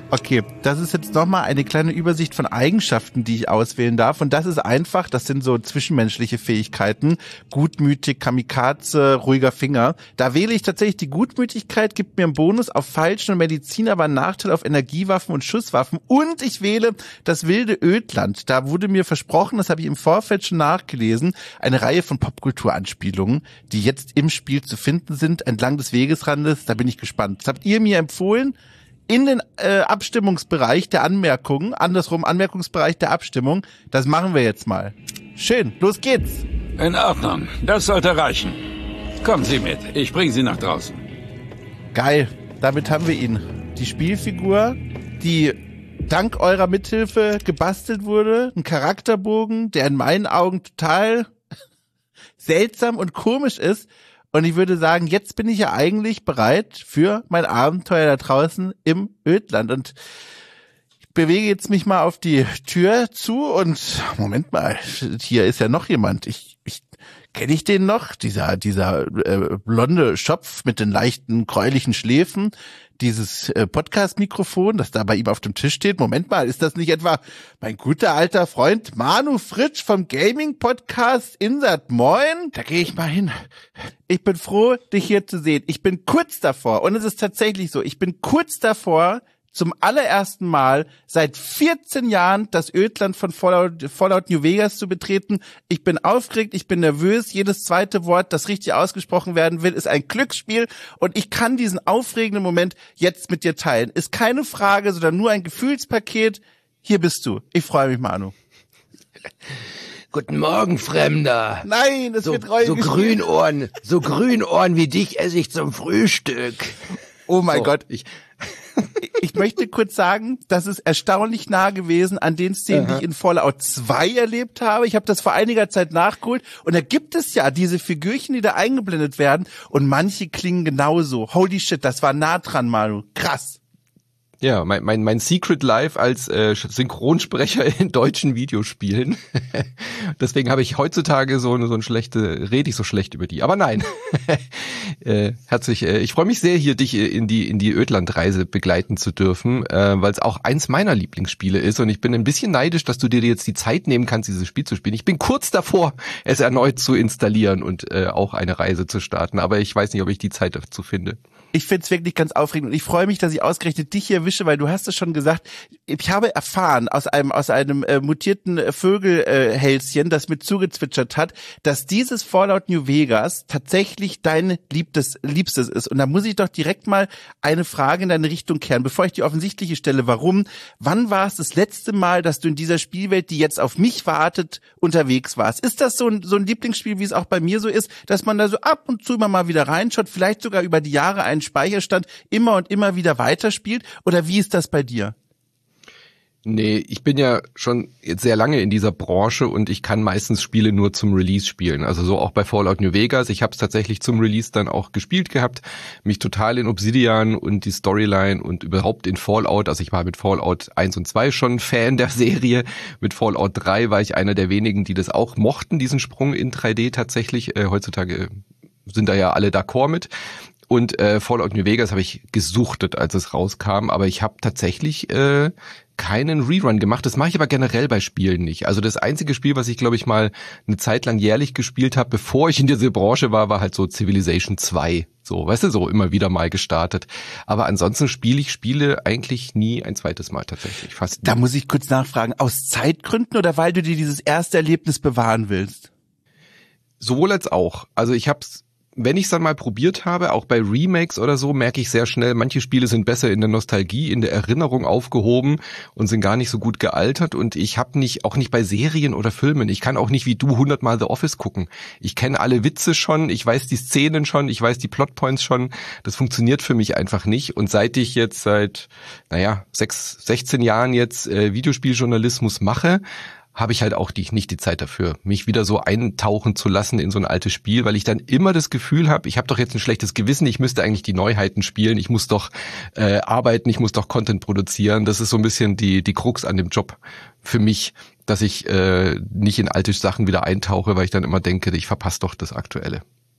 Okay, das ist jetzt nochmal eine kleine Übersicht von Eigenschaften, die ich auswählen darf. Und das ist einfach, das sind so zwischenmenschliche Fähigkeiten. Gutmütig, Kamikaze, ruhiger Finger. Da wähle ich tatsächlich die Gutmütigkeit, gibt mir einen Bonus auf Falschen und Medizin, aber einen Nachteil auf Energiewaffen und Schusswaffen. Und ich wähle das wilde Ödland. Da wurde mir versprochen, das habe ich im Vorfeld schon nachgelesen, eine Reihe von Popkulturanspielungen, die jetzt im Spiel zu finden sind, entlang des Wegesrandes. Da bin ich gespannt. Das habt ihr mir empfohlen. In den Abstimmungsbereich der Anmerkungen, andersrum Anmerkungsbereich der Abstimmung. Das machen wir jetzt mal. Schön, los geht's. In Ordnung, das sollte reichen. Kommen Sie mit, ich bringe Sie nach draußen. Geil, damit haben wir ihn. Die Spielfigur, die dank eurer Mithilfe gebastelt wurde. Ein Charakterbogen, der in meinen Augen total seltsam und komisch ist. Und ich würde sagen, jetzt bin ich ja eigentlich bereit für mein Abenteuer da draußen im Ödland. Und ich bewege jetzt mich mal auf die Tür zu und Moment mal, hier ist ja noch jemand. Kenne ich den noch? Dieser blonde Schopf mit den leichten gräulichen Schläfen. Dieses Podcast-Mikrofon, das da bei ihm auf dem Tisch steht. Moment mal, ist das nicht etwa mein guter alter Freund Manu Fritsch vom Gaming-Podcast Insert Moin? Da gehe ich mal hin. Ich bin froh, dich hier zu sehen. Ich bin kurz davor, und es ist tatsächlich so, ich bin kurz davor, zum allerersten Mal seit 14 Jahren das Ödland von Fallout New Vegas zu betreten. Ich bin aufgeregt, ich bin nervös. Jedes zweite Wort, das richtig ausgesprochen werden will, ist ein Glücksspiel. Und ich kann diesen aufregenden Moment jetzt mit dir teilen. Ist keine Frage, sondern nur ein Gefühlspaket. Hier bist du. Ich freue mich, Manu. Guten Morgen, Fremder. Nein, es wird Rollenspiel. So Grünohren wie dich esse ich zum Frühstück. Oh mein Gott. Ich möchte kurz sagen, das ist erstaunlich nah gewesen an den Szenen, die ich in Fallout 2 erlebt habe. Ich habe das vor einiger Zeit nachgeholt und da gibt es ja diese Figürchen, die da eingeblendet werden und manche klingen genauso. Holy shit, das war nah dran, Manu. Krass. Ja, mein Secret Life als Synchronsprecher in deutschen Videospielen. Deswegen habe ich heutzutage rede ich so schlecht über die. Aber nein. Ich freue mich sehr, hier dich in die Ödlandreise begleiten zu dürfen, weil es auch eins meiner Lieblingsspiele ist und ich bin ein bisschen neidisch, dass du dir jetzt die Zeit nehmen kannst, dieses Spiel zu spielen. Ich bin kurz davor, es erneut zu installieren und auch eine Reise zu starten, aber ich weiß nicht, ob ich die Zeit dazu finde. Ich find's wirklich ganz aufregend und ich freue mich, dass ich ausgerechnet dich hier erwische, weil du hast es schon gesagt, ich habe erfahren aus einem mutierten Vögelhälschen, das mit zugezwitschert hat, dass dieses Fallout New Vegas tatsächlich dein Liebstes ist. Und da muss ich doch direkt mal eine Frage in deine Richtung kehren, bevor ich die offensichtliche stelle. Warum? Wann war es das letzte Mal, dass du in dieser Spielwelt, die jetzt auf mich wartet, unterwegs warst? Ist das so ein Lieblingsspiel, wie es auch bei mir so ist, dass man da so ab und zu immer mal wieder reinschaut, vielleicht sogar über die Jahre einen Speicherstand immer und immer wieder weiterspielt? Oder wie ist das bei dir? Nee, ich bin ja schon jetzt sehr lange in dieser Branche und ich kann meistens Spiele nur zum Release spielen. Also so auch bei Fallout New Vegas. Ich habe es tatsächlich zum Release dann auch gespielt gehabt, mich total in Obsidian und die Storyline und überhaupt in Fallout. Also ich war mit Fallout 1 und 2 schon Fan der Serie. Mit Fallout 3 war ich einer der wenigen, die das auch mochten, diesen Sprung in 3D tatsächlich. Heutzutage sind da ja alle d'accord mit. Und Fallout New Vegas habe ich gesuchtet, als es rauskam, aber ich habe tatsächlich keinen Rerun gemacht. Das mache ich aber generell bei Spielen nicht. Also das einzige Spiel, was ich, glaube ich, mal eine Zeit lang jährlich gespielt habe, bevor ich in diese Branche war halt so Civilization 2. So, weißt du, so immer wieder mal gestartet. Aber ansonsten spiele ich Spiele eigentlich nie ein zweites Mal tatsächlich. Fast nie. Da muss ich kurz nachfragen, aus Zeitgründen oder weil du dir dieses erste Erlebnis bewahren willst? Sowohl als auch. Also ich hab's, wenn ich es dann mal probiert habe, auch bei Remakes oder so, merke ich sehr schnell, manche Spiele sind besser in der Nostalgie, in der Erinnerung aufgehoben und sind gar nicht so gut gealtert. Und ich habe auch nicht bei Serien oder Filmen, ich kann auch nicht wie du 100-mal The Office gucken. Ich kenne alle Witze schon, ich weiß die Szenen schon, ich weiß die Plotpoints schon. Das funktioniert für mich einfach nicht. Und seit ich jetzt seit 16 Jahren jetzt Videospieljournalismus mache, habe ich halt auch nicht die Zeit dafür, mich wieder so eintauchen zu lassen in so ein altes Spiel, weil ich dann immer das Gefühl habe, ich habe doch jetzt ein schlechtes Gewissen, ich müsste eigentlich die Neuheiten spielen, ich muss doch arbeiten, ich muss doch Content produzieren. Das ist so ein bisschen die Krux an dem Job für mich, dass ich nicht in alte Sachen wieder eintauche, weil ich dann immer denke, ich verpasse doch das Aktuelle.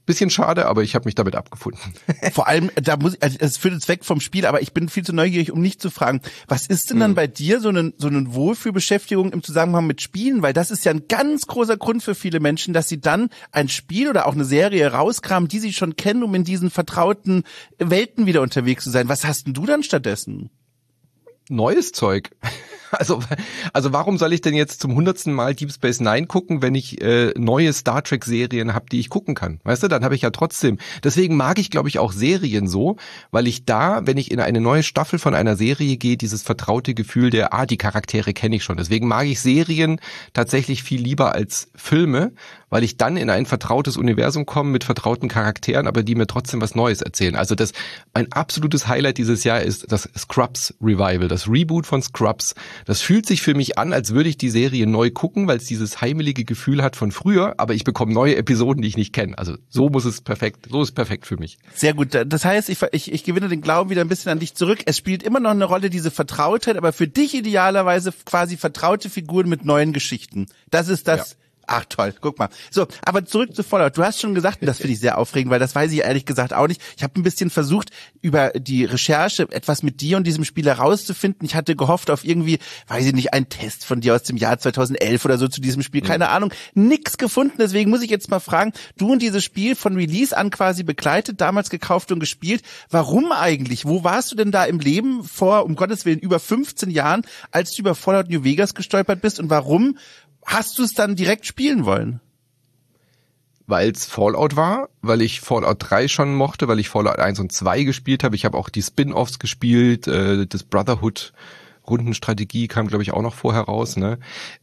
Bisschen schade, aber ich habe mich damit abgefunden. Vor allem, es führt jetzt weg vom Spiel, aber ich bin viel zu neugierig, um nicht zu fragen, was ist denn dann bei dir so eine Wohlfühlbeschäftigung im Zusammenhang mit Spielen? Weil das ist ja ein ganz großer Grund für viele Menschen, dass sie dann ein Spiel oder auch eine Serie rauskramen, die sie schon kennen, um in diesen vertrauten Welten wieder unterwegs zu sein. Was hast denn du dann stattdessen? Neues Zeug. Also warum soll ich denn jetzt zum 100. Mal Deep Space Nine gucken, wenn ich neue Star Trek Serien habe, die ich gucken kann? Weißt du, dann habe ich ja trotzdem. Deswegen mag ich, glaube ich, auch Serien so, weil ich da, wenn ich in eine neue Staffel von einer Serie gehe, dieses vertraute Gefühl die Charaktere kenne ich schon. Deswegen mag ich Serien tatsächlich viel lieber als Filme, weil ich dann in ein vertrautes Universum komme mit vertrauten Charakteren, aber die mir trotzdem was Neues erzählen. Also ein absolutes Highlight dieses Jahr ist das Scrubs Revival, das Reboot von Scrubs. Das fühlt sich für mich an, als würde ich die Serie neu gucken, weil es dieses heimelige Gefühl hat von früher, aber ich bekomme neue Episoden, die ich nicht kenne. Also so ist es perfekt für mich. Sehr gut. Das heißt, ich gewinne den Glauben wieder ein bisschen an dich zurück. Es spielt immer noch eine Rolle, diese Vertrautheit, aber für dich idealerweise quasi vertraute Figuren mit neuen Geschichten. Das ist das. Ja. Ach toll, guck mal. So, aber zurück zu Fallout. Du hast schon gesagt, das finde ich sehr aufregend, weil das weiß ich ehrlich gesagt auch nicht. Ich habe ein bisschen versucht, über die Recherche etwas mit dir und diesem Spiel herauszufinden. Ich hatte gehofft auf irgendwie, weiß ich nicht, einen Test von dir aus dem Jahr 2011 oder so zu diesem Spiel. Keine Ahnung, nix gefunden. Deswegen muss ich jetzt mal fragen, du und dieses Spiel von Release an quasi begleitet, damals gekauft und gespielt. Warum eigentlich? Wo warst du denn da im Leben vor, um Gottes Willen, über 15 Jahren, als du über Fallout New Vegas gestolpert bist? Und warum hast du es dann direkt spielen wollen? Weil es Fallout war, weil ich Fallout 3 schon mochte, weil ich Fallout 1 und 2 gespielt habe. Ich habe auch die Spin-Offs gespielt, das Brotherhood-Rundenstrategie kam, glaube ich, auch noch vorher raus. Ne?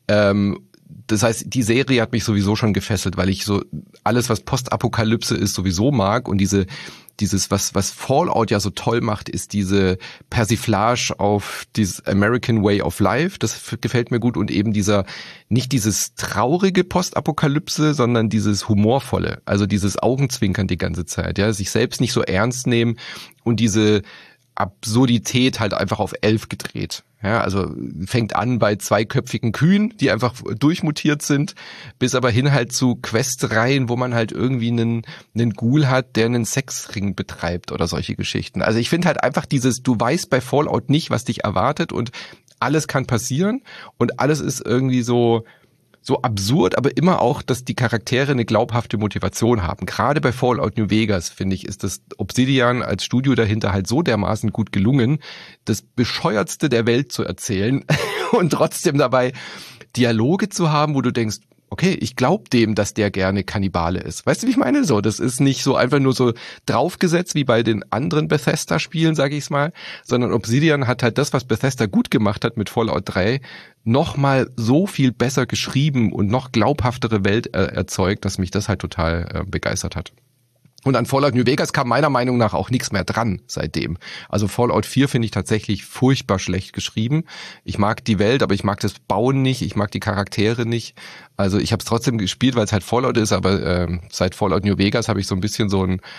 Das heißt, die Serie hat mich sowieso schon gefesselt, weil ich so alles, was Postapokalypse ist, sowieso mag. Und dieses, was Fallout ja so toll macht, ist diese Persiflage auf dieses American Way of Life. Das gefällt mir gut. Und eben nicht dieses traurige Postapokalypse, sondern dieses humorvolle. Also dieses Augenzwinkern die ganze Zeit. Ja, sich selbst nicht so ernst nehmen und diese Absurdität halt einfach auf 11 gedreht. Ja, also fängt an bei zweiköpfigen Kühen, die einfach durchmutiert sind, bis aber hin halt zu Questreihen, wo man halt irgendwie einen Ghoul hat, der einen Sexring betreibt oder solche Geschichten. Also ich finde halt einfach du weißt bei Fallout nicht, was dich erwartet und alles kann passieren und alles ist irgendwie so absurd, aber immer auch, dass die Charaktere eine glaubhafte Motivation haben. Gerade bei Fallout New Vegas, finde ich, ist das Obsidian als Studio dahinter halt so dermaßen gut gelungen, das Bescheuertste der Welt zu erzählen und trotzdem dabei Dialoge zu haben, wo du denkst, okay, ich glaube dem, dass der gerne Kannibale ist. Weißt du, wie ich meine? So, das ist nicht so einfach nur so draufgesetzt wie bei den anderen Bethesda-Spielen, sage ich's mal, sondern Obsidian hat halt das, was Bethesda gut gemacht hat mit Fallout 3, nochmal so viel besser geschrieben und noch glaubhaftere Welt erzeugt, dass mich das halt total begeistert hat. Und an Fallout New Vegas kam meiner Meinung nach auch nichts mehr dran seitdem. Also Fallout 4 finde ich tatsächlich furchtbar schlecht geschrieben. Ich mag die Welt, aber ich mag das Bauen nicht, ich mag die Charaktere nicht. Also ich habe es trotzdem gespielt, weil es halt Fallout ist, aber seit Fallout New Vegas habe ich so ein bisschen so ein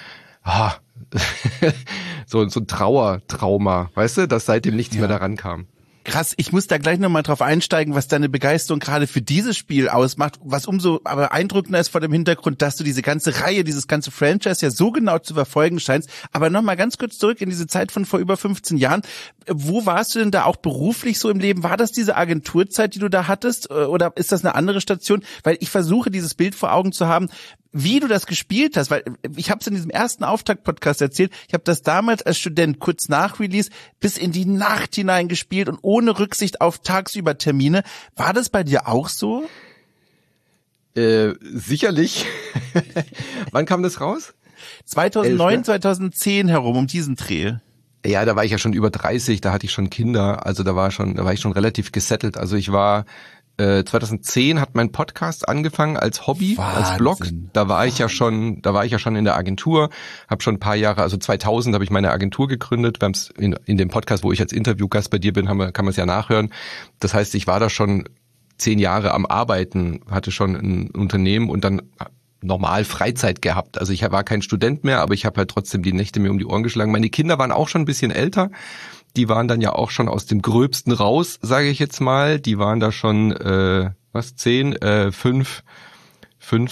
Trauertrauma, weißt du, dass seitdem nichts mehr daran kam. Krass, ich muss da gleich nochmal drauf einsteigen, was deine Begeisterung gerade für dieses Spiel ausmacht, was umso aber beeindruckender ist vor dem Hintergrund, dass du diese ganze Reihe, dieses ganze Franchise ja so genau zu verfolgen scheinst. Aber nochmal ganz kurz zurück in diese Zeit von vor über 15 Jahren. Wo warst du denn da auch beruflich so im Leben? War das diese Agenturzeit, die du da hattest? Oder ist das eine andere Station? Weil ich versuche, dieses Bild vor Augen zu haben, wie du das gespielt hast, weil ich habe es in diesem ersten Auftakt-Podcast erzählt, ich habe das damals als Student kurz nach Release bis in die Nacht hinein gespielt und ohne Rücksicht auf tagsüber Termine. War das bei dir auch so? Sicherlich. Wann kam das raus? 2009, 11, 2010 herum, um diesen Dreh. Ja, da war ich ja schon über 30, da hatte ich schon Kinder, also da war ich schon relativ gesettelt. Also ich war 2010 hat mein Podcast angefangen als Hobby, Wahnsinn. Als Blog. Da war ich ja schon in der Agentur, habe schon ein paar Jahre, also 2000 habe ich meine Agentur gegründet. Wir haben es in dem Podcast, wo ich als Interviewgast bei dir bin, kann man es ja nachhören. Das heißt, ich war da schon 10 Jahre am Arbeiten, hatte schon ein Unternehmen und dann normal Freizeit gehabt. Also ich war kein Student mehr, aber ich habe halt trotzdem die Nächte mir um die Ohren geschlagen. Meine Kinder waren auch schon ein bisschen älter. Die waren dann ja auch schon aus dem Gröbsten raus, sage ich jetzt mal. Die waren da schon, 5,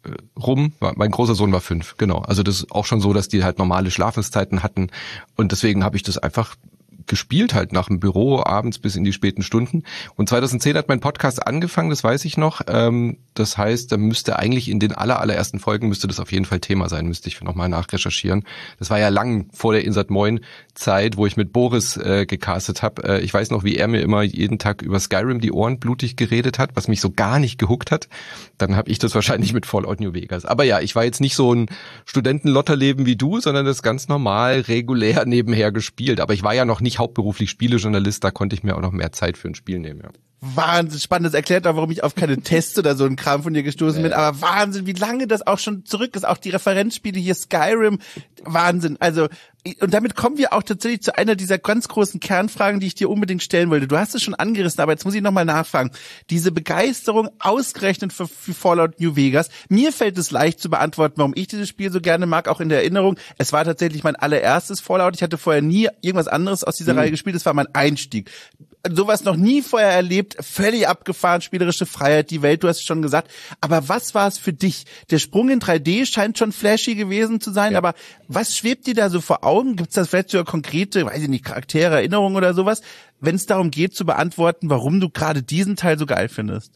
rum. Mein großer Sohn war 5, genau. Also das ist auch schon so, dass die halt normale Schlafenszeiten hatten und deswegen habe ich das einfach gespielt halt nach dem Büro abends bis in die späten Stunden. Und 2010 hat mein Podcast angefangen, das weiß ich noch. Das heißt, da müsste eigentlich in den allerersten Folgen müsste das auf jeden Fall Thema sein, müsste ich nochmal nachrecherchieren. Das war ja lang vor der Insert Moin Zeit, wo ich mit Boris gecastet habe. Ich weiß noch, wie er mir immer jeden Tag über Skyrim die Ohren blutig geredet hat, was mich so gar nicht gehuckt hat. Dann habe ich das wahrscheinlich mit Fallout New Vegas. Aber ja, ich war jetzt nicht so ein Studentenlotterleben wie du, sondern das ganz normal, regulär nebenher gespielt. Aber ich war ja noch nicht hauptberuflich Spielejournalist, da konnte ich mir auch noch mehr Zeit für ein Spiel nehmen, ja. Wahnsinn, spannend. Das erklärt auch, warum ich auf keine Tests oder so einen Kram von dir gestoßen bin. Aber Wahnsinn, wie lange das auch schon zurück ist. Auch die Referenzspiele hier, Skyrim, Wahnsinn. Also, und damit kommen wir auch tatsächlich zu einer dieser ganz großen Kernfragen, die ich dir unbedingt stellen wollte. Du hast es schon angerissen, aber jetzt muss ich nochmal nachfragen. Diese Begeisterung ausgerechnet für Fallout New Vegas. Mir fällt es leicht zu beantworten, warum ich dieses Spiel so gerne mag, auch in der Erinnerung. Es war tatsächlich mein allererstes Fallout. Ich hatte vorher nie irgendwas anderes aus dieser Reihe gespielt. Es war mein Einstieg. Sowas noch nie vorher erlebt, völlig abgefahren, spielerische Freiheit, die Welt, du hast es schon gesagt. Aber was war es für dich? Der Sprung in 3D scheint schon flashy gewesen zu sein, aber was schwebt dir da so vor Augen? Gibt es da vielleicht sogar konkrete, weiß ich nicht, Charaktere, Erinnerungen oder sowas, wenn es darum geht zu beantworten, warum du gerade diesen Teil so geil findest?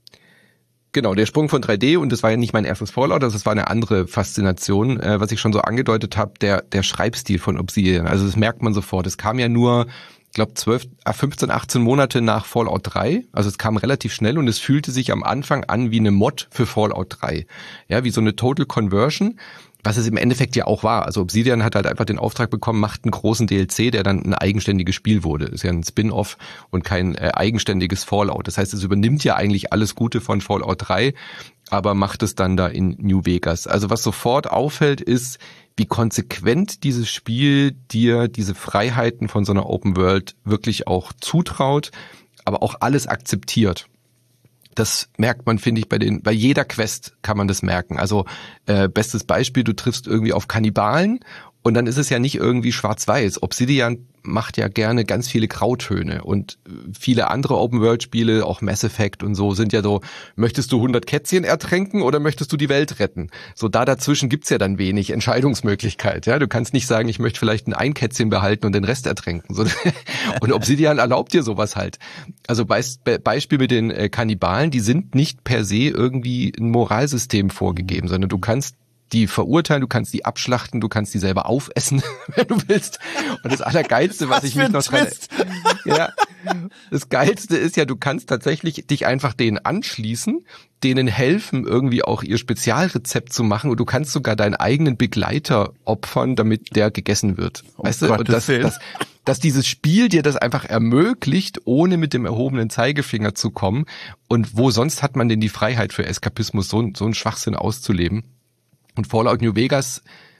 Genau, der Sprung von 3D, und das war ja nicht mein erstes Fallout, das war eine andere Faszination, was ich schon so angedeutet habe, der Schreibstil von Obsidian. Also das merkt man sofort. Es kam ja nur, ich glaube 15, 18 Monate nach Fallout 3, also es kam relativ schnell und es fühlte sich am Anfang an wie eine Mod für Fallout 3. Ja, wie so eine Total Conversion, was es im Endeffekt ja auch war. Also Obsidian hat halt einfach den Auftrag bekommen, macht einen großen DLC, der dann ein eigenständiges Spiel wurde. Ist ja ein Spin-off und kein eigenständiges Fallout. Das heißt, es übernimmt ja eigentlich alles Gute von Fallout 3, aber macht es dann da in New Vegas. Also was sofort auffällt, ist, wie konsequent dieses Spiel dir diese Freiheiten von so einer Open World wirklich auch zutraut, aber auch alles akzeptiert. Das merkt man, finde ich, bei jeder Quest kann man das merken. Also bestes Beispiel, du triffst irgendwie auf Kannibalen und dann ist es ja nicht irgendwie schwarz-weiß. Obsidian macht ja gerne ganz viele Grautöne und viele andere Open-World-Spiele, auch Mass Effect und so, sind ja so, möchtest du 100 Kätzchen ertränken oder möchtest du die Welt retten? So dazwischen gibt's ja dann wenig Entscheidungsmöglichkeit. Ja, du kannst nicht sagen, ich möchte vielleicht ein Kätzchen behalten und den Rest ertränken. So, und Obsidian erlaubt dir sowas halt. Also Beispiel mit den Kannibalen, die sind nicht per se irgendwie ein Moralsystem vorgegeben, sondern du kannst die verurteilen, du kannst die abschlachten, du kannst die selber aufessen, wenn du willst. Und das Allergeilste, was ich mich noch dran... Ja, das Geilste ist ja, du kannst tatsächlich dich einfach denen anschließen, denen helfen, irgendwie auch ihr Spezialrezept zu machen und du kannst sogar deinen eigenen Begleiter opfern, damit der gegessen wird. Weißt du? Und dass dieses Spiel dir das einfach ermöglicht, ohne mit dem erhobenen Zeigefinger zu kommen. Und wo sonst hat man denn die Freiheit für Eskapismus, so einen Schwachsinn auszuleben? Und Fallout New Vegas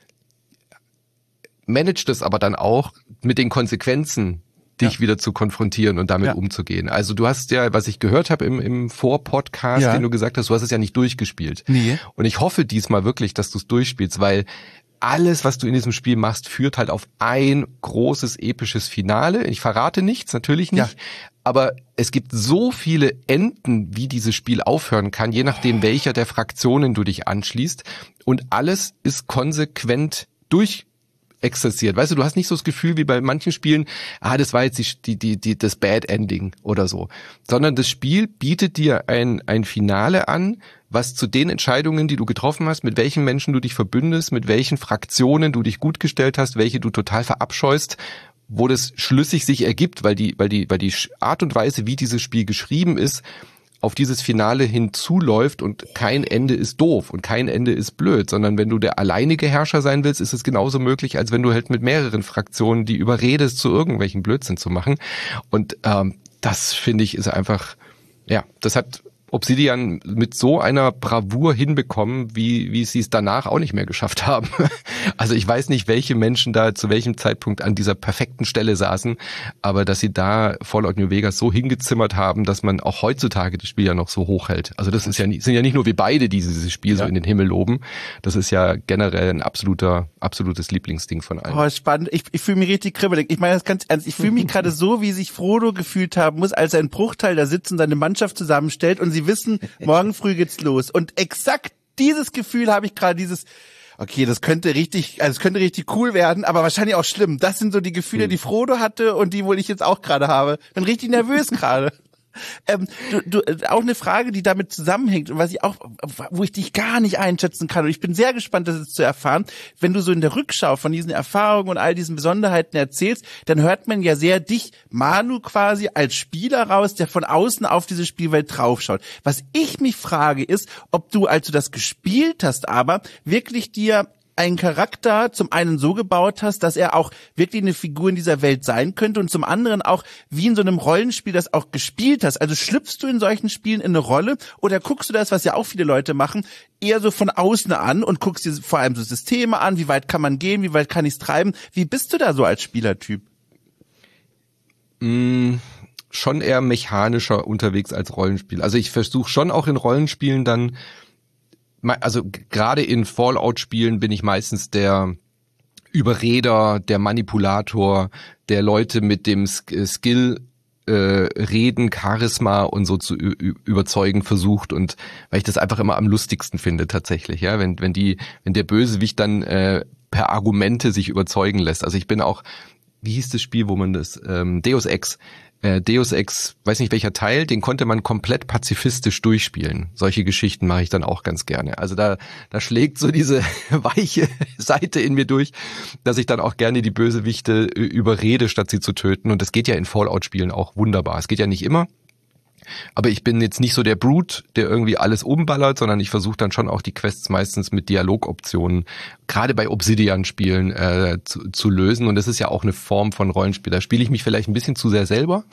managt es aber dann auch mit den Konsequenzen, dich wieder zu konfrontieren und damit umzugehen. Also du hast ja, was ich gehört habe im Vorpodcast, den du gesagt hast, du hast es ja nicht durchgespielt. Nee. Und ich hoffe diesmal wirklich, dass du es durchspielst, weil alles, was du in diesem Spiel machst, führt halt auf ein großes, episches Finale. Ich verrate nichts, natürlich nicht. Aber es gibt so viele Enden, wie dieses Spiel aufhören kann, je nachdem, welcher der Fraktionen du dich anschließt. Und alles ist konsequent durchexerziert. Weißt du hast nicht so das Gefühl wie bei manchen Spielen, das war jetzt das Bad Ending oder so. Sondern das Spiel bietet dir ein Finale an, was zu den Entscheidungen, die du getroffen hast, mit welchen Menschen du dich verbündest, mit welchen Fraktionen du dich gut gestellt hast, welche du total verabscheust, wo das schlüssig sich ergibt, weil die Art und Weise, wie dieses Spiel geschrieben ist, auf dieses Finale hinzuläuft und kein Ende ist doof und kein Ende ist blöd, sondern wenn du der alleinige Herrscher sein willst, ist es genauso möglich, als wenn du halt mit mehreren Fraktionen die überredest, zu irgendwelchen Blödsinn zu machen. Und das, finde ich, ist einfach, das hat Obsidian mit so einer Bravour hinbekommen, wie sie es danach auch nicht mehr geschafft haben. Also ich weiß nicht, welche Menschen da zu welchem Zeitpunkt an dieser perfekten Stelle saßen, aber dass sie da Fallout New Vegas so hingezimmert haben, dass man auch heutzutage das Spiel ja noch so hoch hält. Also das ist sind ja nicht nur wir beide, die dieses Spiel so in den Himmel loben. Das ist ja generell ein absolutes Lieblingsding von allen. Oh, spannend. Ich fühle mich richtig kribbelig. Ich meine das ganz ernst. Ich fühle mich gerade so, wie sich Frodo gefühlt haben muss, als er in Bruchteil da sitzt und seine Mannschaft zusammenstellt und sie wissen, morgen früh geht's los. Und exakt dieses Gefühl habe ich gerade, okay, das könnte richtig cool werden, aber wahrscheinlich auch schlimm. Das sind so die Gefühle, die Frodo hatte und die wohl ich jetzt auch gerade habe. Bin richtig nervös gerade. Auch eine Frage, die damit zusammenhängt und wo ich dich gar nicht einschätzen kann und ich bin sehr gespannt, das jetzt zu erfahren. Wenn du so in der Rückschau von diesen Erfahrungen und all diesen Besonderheiten erzählst, dann hört man ja sehr dich, Manu quasi als Spieler raus, der von außen auf diese Spielwelt draufschaut. Was ich mich frage ist, ob du, als du das gespielt hast, aber wirklich dir einen Charakter zum einen so gebaut hast, dass er auch wirklich eine Figur in dieser Welt sein könnte und zum anderen auch wie in so einem Rollenspiel das auch gespielt hast. Also schlüpfst du in solchen Spielen in eine Rolle oder guckst du das, was ja auch viele Leute machen, eher so von außen an und guckst dir vor allem so Systeme an, wie weit kann man gehen, wie weit kann ich es treiben? Wie bist du da so als Spielertyp? Schon eher mechanischer unterwegs als Rollenspiel. Also ich versuche schon auch in Rollenspielen dann, also gerade in Fallout-Spielen bin ich meistens der Überreder, der Manipulator, der Leute mit dem Skill Reden, Charisma und so zu überzeugen versucht, und weil ich das einfach immer am lustigsten finde tatsächlich, ja, wenn der Bösewicht dann per Argumente sich überzeugen lässt. Also ich bin auch, wie hieß das Spiel, wo man das Deus Ex, weiß nicht welcher Teil, den konnte man komplett pazifistisch durchspielen. Solche Geschichten mache ich dann auch ganz gerne. Also da schlägt so diese weiche Seite in mir durch, dass ich dann auch gerne die Bösewichte überrede, statt sie zu töten. Und das geht ja in Fallout-Spielen auch wunderbar. Es geht ja nicht immer. Aber ich bin jetzt nicht so der Brute, der irgendwie alles umballert, sondern ich versuche dann schon auch die Quests meistens mit Dialogoptionen, gerade bei Obsidian-Spielen, zu lösen. Und das ist ja auch eine Form von Rollenspiel. Da spiele ich mich vielleicht ein bisschen zu sehr selber.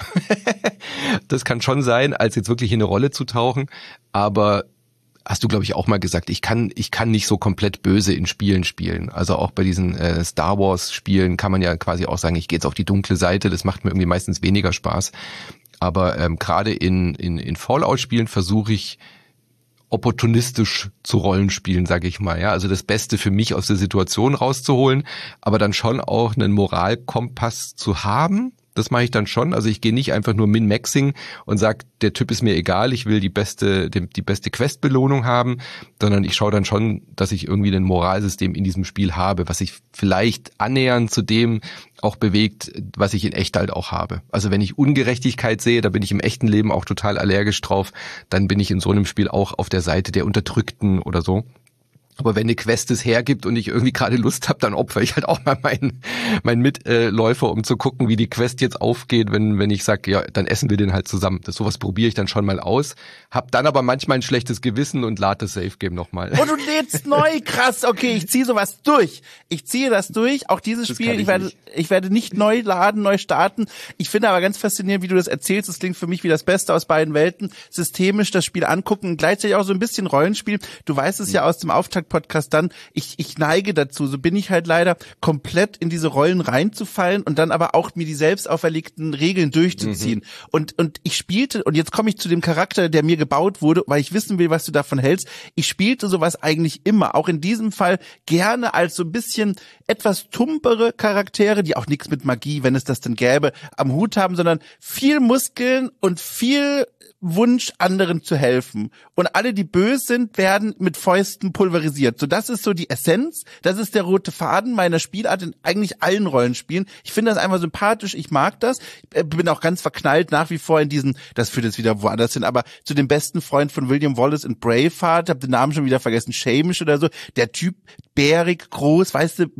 Das kann schon sein, als jetzt wirklich in eine Rolle zu tauchen. Aber hast du, glaube ich, auch mal gesagt, ich kann nicht so komplett böse in Spielen spielen. Also auch bei diesen Star Wars Spielen kann man ja quasi auch sagen, ich gehe jetzt auf die dunkle Seite. Das macht mir irgendwie meistens weniger Spaß. Aber gerade in Fallout-Spielen versuche ich opportunistisch zu Rollenspielen, sage ich mal. Ja, also das Beste für mich aus der Situation rauszuholen, aber dann schon auch einen Moralkompass zu haben. Das mache ich dann schon. Also ich gehe nicht einfach nur Min-Maxing und sage, der Typ ist mir egal, ich will die beste Questbelohnung haben, sondern ich schaue dann schon, dass ich irgendwie ein Moralsystem in diesem Spiel habe, was sich vielleicht annähernd zu dem auch bewegt, was ich in echt halt auch habe. Also wenn ich Ungerechtigkeit sehe, da bin ich im echten Leben auch total allergisch drauf, dann bin ich in so einem Spiel auch auf der Seite der Unterdrückten oder so. Aber wenn eine Quest es hergibt und ich irgendwie gerade Lust habe, dann opfere ich halt auch mal meinen Mitläufer, um zu gucken, wie die Quest jetzt aufgeht, wenn ich sage, ja, dann essen wir den halt zusammen. Sowas probiere ich dann schon mal aus, hab dann aber manchmal ein schlechtes Gewissen und lade das Safe-Game nochmal. Oh, du lädst neu, krass, okay, ich ziehe sowas durch. Ich ziehe das durch, auch dieses Spiel, ich werde nicht neu laden, neu starten. Ich finde aber ganz faszinierend, wie du das erzählst, das klingt für mich wie das Beste aus beiden Welten, systemisch das Spiel angucken, gleichzeitig auch so ein bisschen Rollenspiel. Du weißt es ja aus dem Auftakt-Podcast dann, ich neige dazu, so bin ich halt leider, komplett in diese Rollen reinzufallen und dann aber auch mir die selbst auferlegten Regeln durchzuziehen. Und ich spielte, und jetzt komme ich zu dem Charakter, der mir gebaut wurde, weil ich wissen will, was du davon hältst, ich spielte sowas eigentlich immer, auch in diesem Fall gerne als so ein bisschen etwas tumpere Charaktere, die auch nichts mit Magie, wenn es das denn gäbe, am Hut haben, sondern viel Muskeln und viel Wunsch, anderen zu helfen. Und alle, die böse sind, werden mit Fäusten pulverisiert. So, das ist so die Essenz, das ist der rote Faden meiner Spielart in eigentlich allen Rollenspielen. Ich finde das einfach sympathisch, ich mag das. Ich bin auch ganz verknallt nach wie vor in diesen, das führt jetzt wieder woanders hin, aber zu dem besten Freund von William Wallace in Braveheart, hab den Namen schon wieder vergessen, Shamish oder so, der Typ, bärig, groß, weißt du,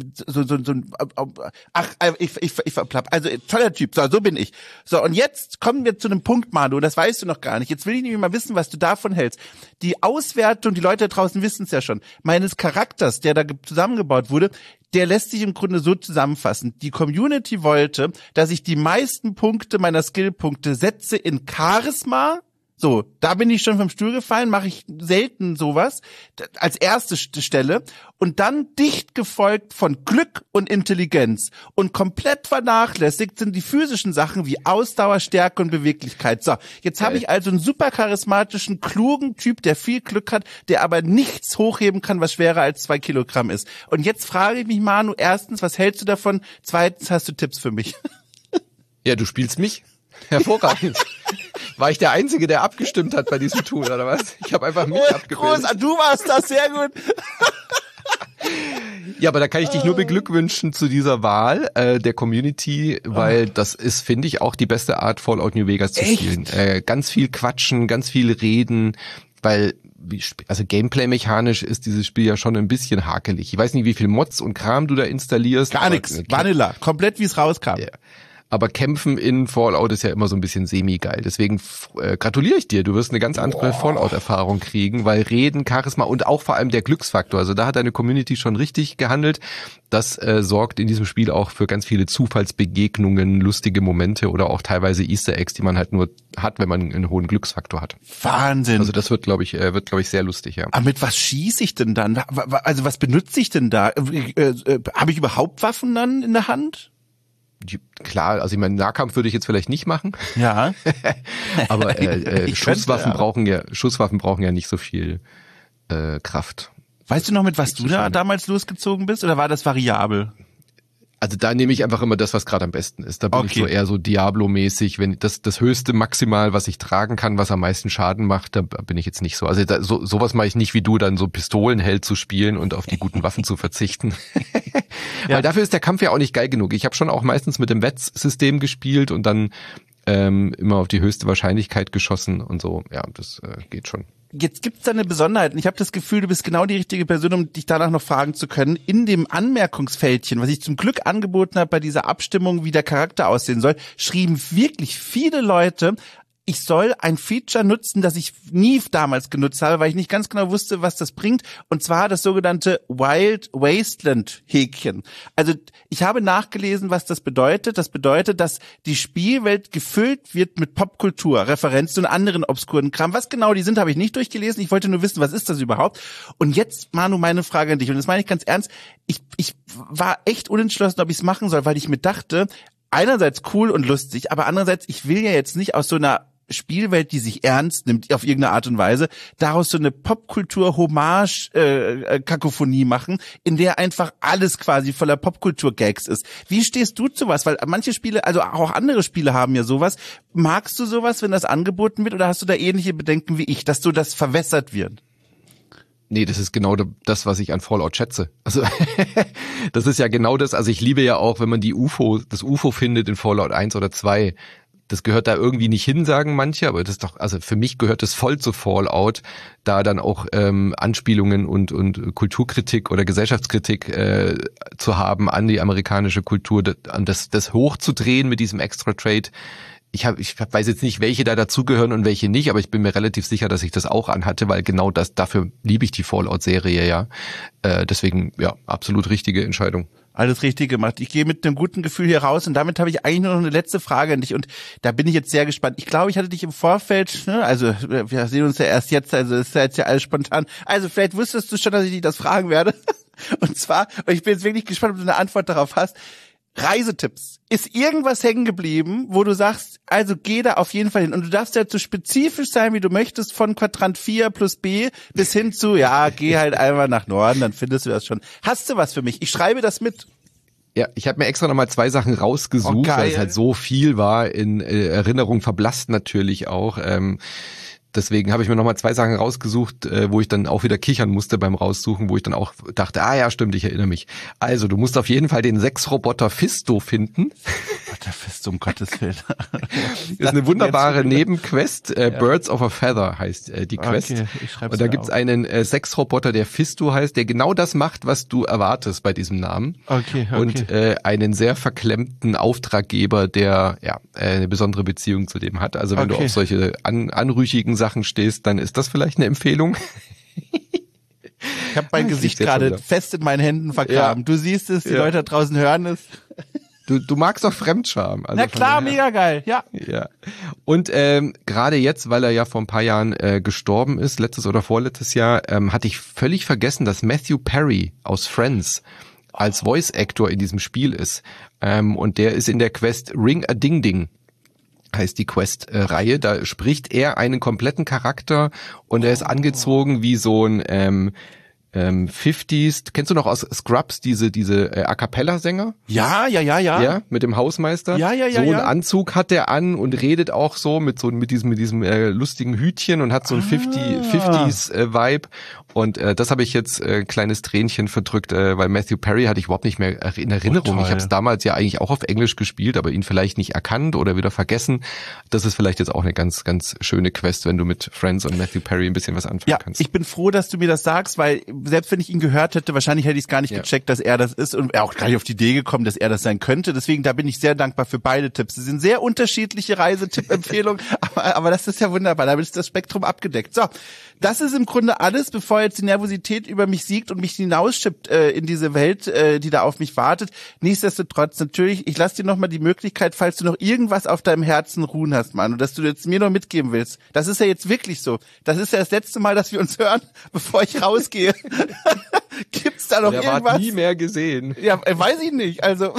ich verplapp, also toller Typ, so bin ich. So, und jetzt kommen wir zu einem Punkt, Manu, das weißt du noch gar nicht. Jetzt will ich nämlich mal wissen, was du davon hältst. Die Auswertung, die Leute da draußen wissen es ja schon, meines Charakters, der da zusammengebaut wurde, der lässt sich im Grunde so zusammenfassen. Die Community wollte, dass ich die meisten Punkte meiner Skillpunkte setze in Charisma. So, da bin ich schon vom Stuhl gefallen, mache ich selten sowas, als erste Stelle. Und dann dicht gefolgt von Glück und Intelligenz. Und komplett vernachlässigt sind die physischen Sachen wie Ausdauer, Stärke und Beweglichkeit. So, jetzt habe ich also einen super charismatischen, klugen Typ, der viel Glück hat, der aber nichts hochheben kann, was schwerer als 2 Kilogramm ist. Und jetzt frage ich mich, Manu, erstens, was hältst du davon? Zweitens, hast du Tipps für mich? Ja, du spielst mich. Hervorragend. War ich der Einzige, der abgestimmt hat bei diesem Tool, oder was? Ich habe einfach mich abgebildet. Groß, du warst das, sehr gut. Ja, aber da kann ich dich nur beglückwünschen zu dieser Wahl der Community, weil das ist, finde ich, auch die beste Art, Fallout New Vegas zu spielen. Ganz viel quatschen, ganz viel reden, weil also Gameplay-mechanisch ist dieses Spiel ja schon ein bisschen hakelig. Ich weiß nicht, wie viel Mods und Kram du da installierst. Gar nichts, Vanilla, komplett wie es rauskam. Ja. Aber Kämpfen in Fallout ist ja immer so ein bisschen semi-geil. Deswegen gratuliere ich dir. Du wirst eine ganz andere Fallout-Erfahrung kriegen, weil Reden, Charisma und auch vor allem der Glücksfaktor. Also da hat deine Community schon richtig gehandelt. Das sorgt in diesem Spiel auch für ganz viele Zufallsbegegnungen, lustige Momente oder auch teilweise Easter Eggs, die man halt nur hat, wenn man einen hohen Glücksfaktor hat. Wahnsinn. Also das wird, glaube ich, sehr lustig, ja. Aber mit was schieße ich denn dann? Also was benutze ich denn da? Habe ich überhaupt Waffen dann in der Hand? Klar, also ich meine, Nahkampf würde ich jetzt vielleicht nicht machen. Ja. Aber Schusswaffen brauchen ja nicht so viel Kraft. Weißt du noch, mit was du da damals losgezogen bist, oder war das variabel? Also da nehme ich einfach immer das, was gerade am besten ist. Da bin ich so eher so Diablo-mäßig. Wenn das höchste Maximal, was ich tragen kann, was am meisten Schaden macht, da bin ich jetzt nicht so. Also sowas mache ich nicht wie du, dann so Pistolenheld zu spielen und auf die guten Waffen zu verzichten. Ja. Weil dafür ist der Kampf ja auch nicht geil genug. Ich habe schon auch meistens mit dem Wetz-System gespielt und dann immer auf die höchste Wahrscheinlichkeit geschossen und so. Ja, das geht schon. Jetzt gibt's da eine Besonderheit und ich habe das Gefühl, du bist genau die richtige Person, um dich danach noch fragen zu können. In dem Anmerkungsfältchen, was ich zum Glück angeboten habe bei dieser Abstimmung, wie der Charakter aussehen soll, schrieben wirklich viele Leute, ich soll ein Feature nutzen, das ich nie damals genutzt habe, weil ich nicht ganz genau wusste, was das bringt. Und zwar das sogenannte Wild Wasteland Häkchen. Also ich habe nachgelesen, was das bedeutet. Das bedeutet, dass die Spielwelt gefüllt wird mit Popkultur, Referenzen und anderen obskuren Kram. Was genau die sind, habe ich nicht durchgelesen. Ich wollte nur wissen, was ist das überhaupt? Und jetzt, Manu, meine Frage an dich. Und das meine ich ganz ernst. Ich war echt unentschlossen, ob ich es machen soll, weil ich mir dachte, einerseits cool und lustig, aber andererseits, ich will ja jetzt nicht aus so einer Spielwelt, die sich ernst nimmt auf irgendeine Art und Weise, daraus so eine Popkultur-Hommage-Kakophonie machen, in der einfach alles quasi voller Popkultur-Gags ist. Wie stehst du zu was? Weil manche Spiele, also auch andere Spiele haben ja sowas. Magst du sowas, wenn das angeboten wird, oder hast du da ähnliche Bedenken wie ich, dass so das verwässert wird? Nee, das ist genau das, was ich an Fallout schätze. Also das ist ja genau das. Also ich liebe ja auch, wenn man das UFO findet in Fallout 1 oder 2. Das gehört da irgendwie nicht hin, sagen manche, aber das ist doch, also für mich gehört das voll zu Fallout, da dann auch Anspielungen und Kulturkritik oder Gesellschaftskritik zu haben an die amerikanische Kultur, an das hochzudrehen mit diesem Extra Trade. Ich weiß jetzt nicht, welche da dazugehören und welche nicht, aber ich bin mir relativ sicher, dass ich das auch anhatte, weil genau dafür liebe ich die Fallout-Serie ja. Deswegen, ja, absolut richtige Entscheidung. Alles richtig gemacht. Ich gehe mit einem guten Gefühl hier raus und damit habe ich eigentlich nur noch eine letzte Frage an dich und da bin ich jetzt sehr gespannt. Ich glaube, ich hatte dich im Vorfeld, ne, also wir sehen uns ja erst jetzt, also ist ja jetzt ja alles spontan. Also vielleicht wusstest du schon, dass ich dich das fragen werde. Und zwar, und ich bin jetzt wirklich gespannt, ob du eine Antwort darauf hast. Reisetipps. Ist irgendwas hängen geblieben, wo du sagst, also geh da auf jeden Fall hin. Und du darfst ja so spezifisch sein, wie du möchtest, von Quadrant 4 plus B bis hin zu, ja, geh halt einmal nach Norden, dann findest du das schon. Hast du was für mich? Ich schreibe das mit. Ja, ich habe mir extra nochmal 2 Sachen rausgesucht, weil es halt so viel war, in Erinnerung verblasst natürlich auch. Deswegen habe ich mir nochmal 2 Sachen rausgesucht, wo ich dann auch wieder kichern musste beim Raussuchen, wo ich dann auch dachte, ja, stimmt, ich erinnere mich. Also, du musst auf jeden Fall den Sexroboter Fisto finden. Der Fisto, um Gottes Willen. Ist eine wunderbare Nebenquest. Birds of a Feather heißt die Quest. Okay, ich schreib's und da mir gibt's auf. einen Sexroboter, der Fisto heißt, der genau das macht, was du erwartest bei diesem Namen. Okay. Und einen sehr verklemmten Auftraggeber, der eine besondere Beziehung zu dem hat. Also wenn du auf solche anrüchigen Sachen stehst, dann ist das vielleicht eine Empfehlung. Ich habe mein Gesicht gerade fest in meinen Händen vergraben. Ja. Du siehst es, die Leute da draußen hören es. Du magst doch Fremdscham. Also na klar, mega geil, ja. Ja. Und gerade jetzt, weil er ja vor ein paar Jahren gestorben ist, letztes oder vorletztes Jahr, hatte ich völlig vergessen, dass Matthew Perry aus Friends als Voice Actor in diesem Spiel ist. Und der ist in der Quest Ring-a-Ding-Ding. Heißt die Quest-Reihe, da spricht er einen kompletten Charakter und er ist angezogen wie so ein 50s, kennst du noch aus Scrubs diese A Cappella-Sänger? Ja. Ja, mit dem Hausmeister. Ja. So einen Anzug hat der an und redet auch so mit diesem lustigen Hütchen und hat so ein 50s-Vibe. Und das habe ich jetzt kleines Tränchen verdrückt, weil Matthew Perry hatte ich überhaupt nicht mehr in Erinnerung. Ich habe es damals ja eigentlich auch auf Englisch gespielt, aber ihn vielleicht nicht erkannt oder wieder vergessen. Das ist vielleicht jetzt auch eine ganz, ganz schöne Quest, wenn du mit Friends und Matthew Perry ein bisschen was anfangen kannst. Ich bin froh, dass du mir das sagst, weil selbst wenn ich ihn gehört hätte, wahrscheinlich hätte ich es gar nicht gecheckt, dass er das ist und auch gar nicht auf die Idee gekommen, dass er das sein könnte. Deswegen, da bin ich sehr dankbar für beide Tipps. Sie sind sehr unterschiedliche Reisetipp-Empfehlungen, aber das ist ja wunderbar. Damit ist das Spektrum abgedeckt. So, das ist im Grunde alles, bevor jetzt die Nervosität über mich siegt und mich hinausschippt in diese Welt, die da auf mich wartet. Nichtsdestotrotz, natürlich, ich lasse dir nochmal die Möglichkeit, falls du noch irgendwas auf deinem Herzen ruhen hast, Mann, und dass du jetzt mir noch mitgeben willst. Das ist ja jetzt wirklich so. Das ist ja das letzte Mal, dass wir uns hören, bevor ich rausgehe. Gibt's da noch irgendwas? Der war nie mehr gesehen. Ja, weiß ich nicht, also...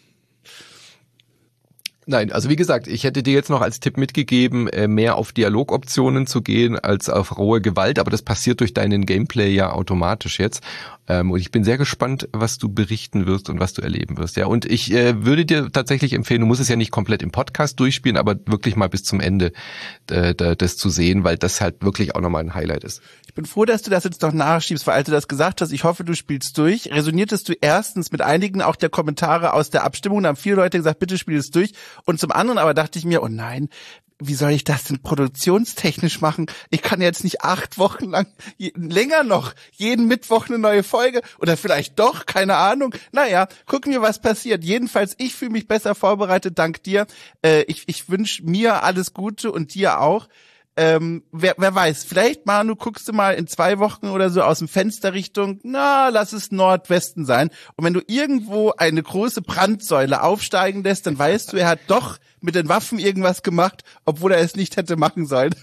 Nein, also wie gesagt, ich hätte dir jetzt noch als Tipp mitgegeben, mehr auf Dialogoptionen zu gehen als auf rohe Gewalt, aber das passiert durch deinen Gameplay ja automatisch jetzt. Und ich bin sehr gespannt, was du berichten wirst und was du erleben wirst. Ja, und ich würde dir tatsächlich empfehlen, du musst es ja nicht komplett im Podcast durchspielen, aber wirklich mal bis zum Ende das zu sehen, weil das halt wirklich auch nochmal ein Highlight ist. Ich bin froh, dass du das jetzt noch nachschiebst, weil als du das gesagt hast, ich hoffe, du spielst durch. Resoniertest du erstens mit einigen auch der Kommentare aus der Abstimmung, da haben viele Leute gesagt, bitte spiel es durch. Und zum anderen aber dachte ich mir, oh nein, wie soll ich das denn produktionstechnisch machen? Ich kann jetzt nicht 8 Wochen lang, länger noch, jeden Mittwoch eine neue Folge oder vielleicht doch, keine Ahnung. Naja, gucken wir, was passiert. Jedenfalls, ich fühle mich besser vorbereitet, dank dir. Ich wünsche mir alles Gute und dir auch. Wer weiß, vielleicht, Manu, guckst du mal in 2 Wochen oder so aus dem Fenster Richtung, lass es Nordwesten sein. Und wenn du irgendwo eine große Brandsäule aufsteigen lässt, dann weißt du, er hat doch mit den Waffen irgendwas gemacht, obwohl er es nicht hätte machen sollen.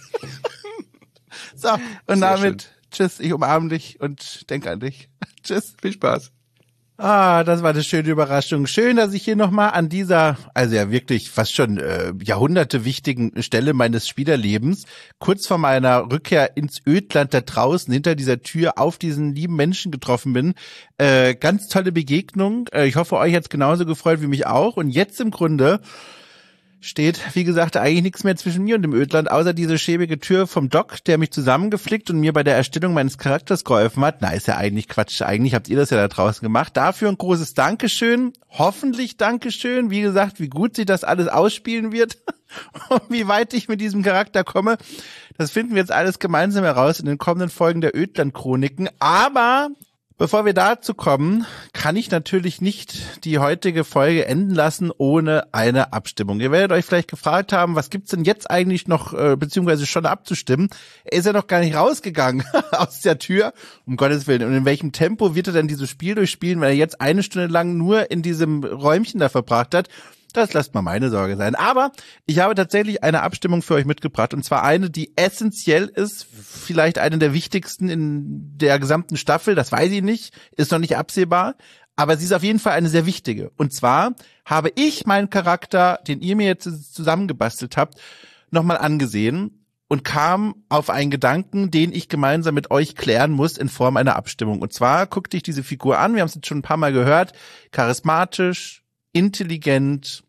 So, und sehr damit, schön. Tschüss, ich umarme dich und denke an dich. Tschüss. Viel Spaß. Das war eine schöne Überraschung. Schön, dass ich hier nochmal an dieser, also ja wirklich fast schon Jahrhunderte wichtigen Stelle meines Spielerlebens, kurz vor meiner Rückkehr ins Ödland da draußen, hinter dieser Tür auf diesen lieben Menschen getroffen bin. Ganz tolle Begegnung. Ich hoffe, euch hat's genauso gefreut wie mich auch. Und jetzt im Grunde steht, wie gesagt, eigentlich nichts mehr zwischen mir und dem Ödland, außer diese schäbige Tür vom Doc, der mich zusammengeflickt und mir bei der Erstellung meines Charakters geholfen hat. Na, ist ja eigentlich Quatsch. Eigentlich habt ihr das ja da draußen gemacht. Dafür ein großes Dankeschön. Hoffentlich Dankeschön. Wie gesagt, wie gut sich das alles ausspielen wird und wie weit ich mit diesem Charakter komme. Das finden wir jetzt alles gemeinsam heraus in den kommenden Folgen der Ödland-Chroniken. Aber bevor wir dazu kommen, kann ich natürlich nicht die heutige Folge enden lassen ohne eine Abstimmung. Ihr werdet euch vielleicht gefragt haben, was gibt's denn jetzt eigentlich noch, beziehungsweise schon abzustimmen? Er ist ja noch gar nicht rausgegangen aus der Tür, um Gottes Willen. Und in welchem Tempo wird er denn dieses Spiel durchspielen, weil er jetzt 1 Stunde lang nur in diesem Räumchen da verbracht hat? Das lasst mal meine Sorge sein. Aber ich habe tatsächlich eine Abstimmung für euch mitgebracht. Und zwar eine, die essentiell ist. Vielleicht eine der wichtigsten in der gesamten Staffel. Das weiß ich nicht. Ist noch nicht absehbar. Aber sie ist auf jeden Fall eine sehr wichtige. Und zwar habe ich meinen Charakter, den ihr mir jetzt zusammengebastelt habt, nochmal angesehen und kam auf einen Gedanken, den ich gemeinsam mit euch klären muss in Form einer Abstimmung. Und zwar guckte ich diese Figur an. Wir haben es jetzt schon ein paar Mal gehört. Charismatisch, intelligent,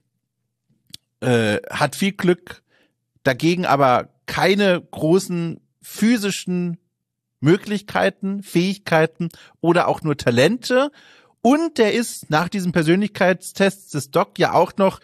hat viel Glück, dagegen aber keine großen physischen Möglichkeiten, Fähigkeiten oder auch nur Talente. Und der ist nach diesem Persönlichkeitstest des Doc ja auch noch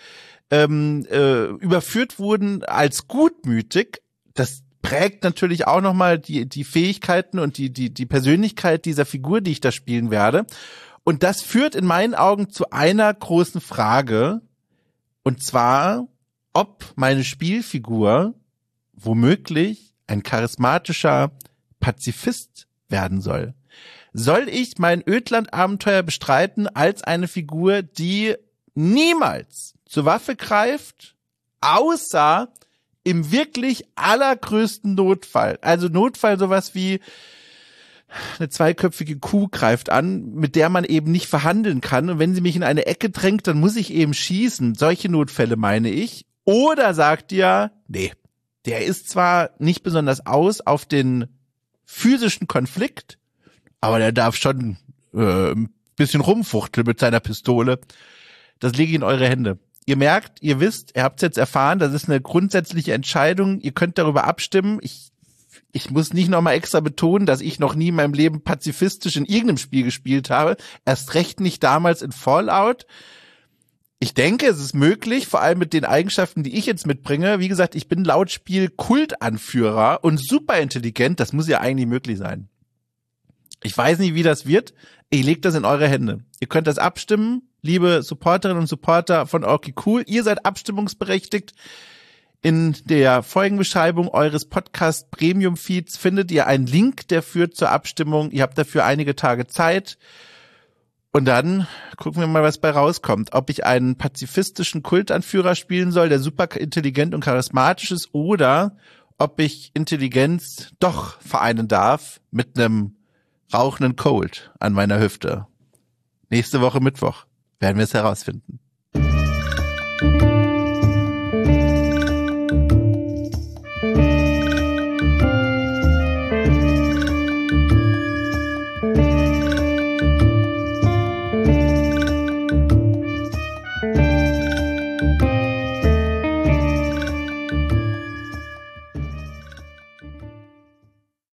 überführt worden als gutmütig. Das prägt natürlich auch nochmal die Fähigkeiten und die Persönlichkeit dieser Figur, die ich da spielen werde. Und das führt in meinen Augen zu einer großen Frage, und zwar, ob meine Spielfigur womöglich ein charismatischer Pazifist werden soll. Soll ich mein Ödland-Abenteuer bestreiten als eine Figur, die niemals zur Waffe greift, außer im wirklich allergrößten Notfall? Also Notfall sowas wie eine 2-köpfige Kuh greift an, mit der man eben nicht verhandeln kann. Und wenn sie mich in eine Ecke drängt, dann muss ich eben schießen. Solche Notfälle meine ich. Oder sagt ihr, nee, der ist zwar nicht besonders aus auf den physischen Konflikt, aber der darf schon ein bisschen rumfuchteln mit seiner Pistole. Das lege ich in eure Hände. Ihr merkt, ihr wisst, ihr habt es jetzt erfahren, das ist eine grundsätzliche Entscheidung. Ihr könnt darüber abstimmen. Ich muss nicht nochmal extra betonen, dass ich noch nie in meinem Leben pazifistisch in irgendeinem Spiel gespielt habe. Erst recht nicht damals in Fallout. Ich denke, es ist möglich, vor allem mit den Eigenschaften, die ich jetzt mitbringe. Wie gesagt, ich bin laut Spiel Kultanführer und super intelligent. Das muss ja eigentlich möglich sein. Ich weiß nicht, wie das wird. Ich lege das in eure Hände. Ihr könnt das abstimmen, liebe Supporterinnen und Supporter von Orky Cool. Ihr seid abstimmungsberechtigt. In der Folgenbeschreibung eures Podcast Premium Feeds findet ihr einen Link, der führt zur Abstimmung. Ihr habt dafür einige Tage Zeit. Und dann gucken wir mal, was bei rauskommt. Ob ich einen pazifistischen Kultanführer spielen soll, der super intelligent und charismatisch ist, oder ob ich Intelligenz doch vereinen darf mit einem rauchenden Colt an meiner Hüfte. Nächste Woche Mittwoch werden wir es herausfinden.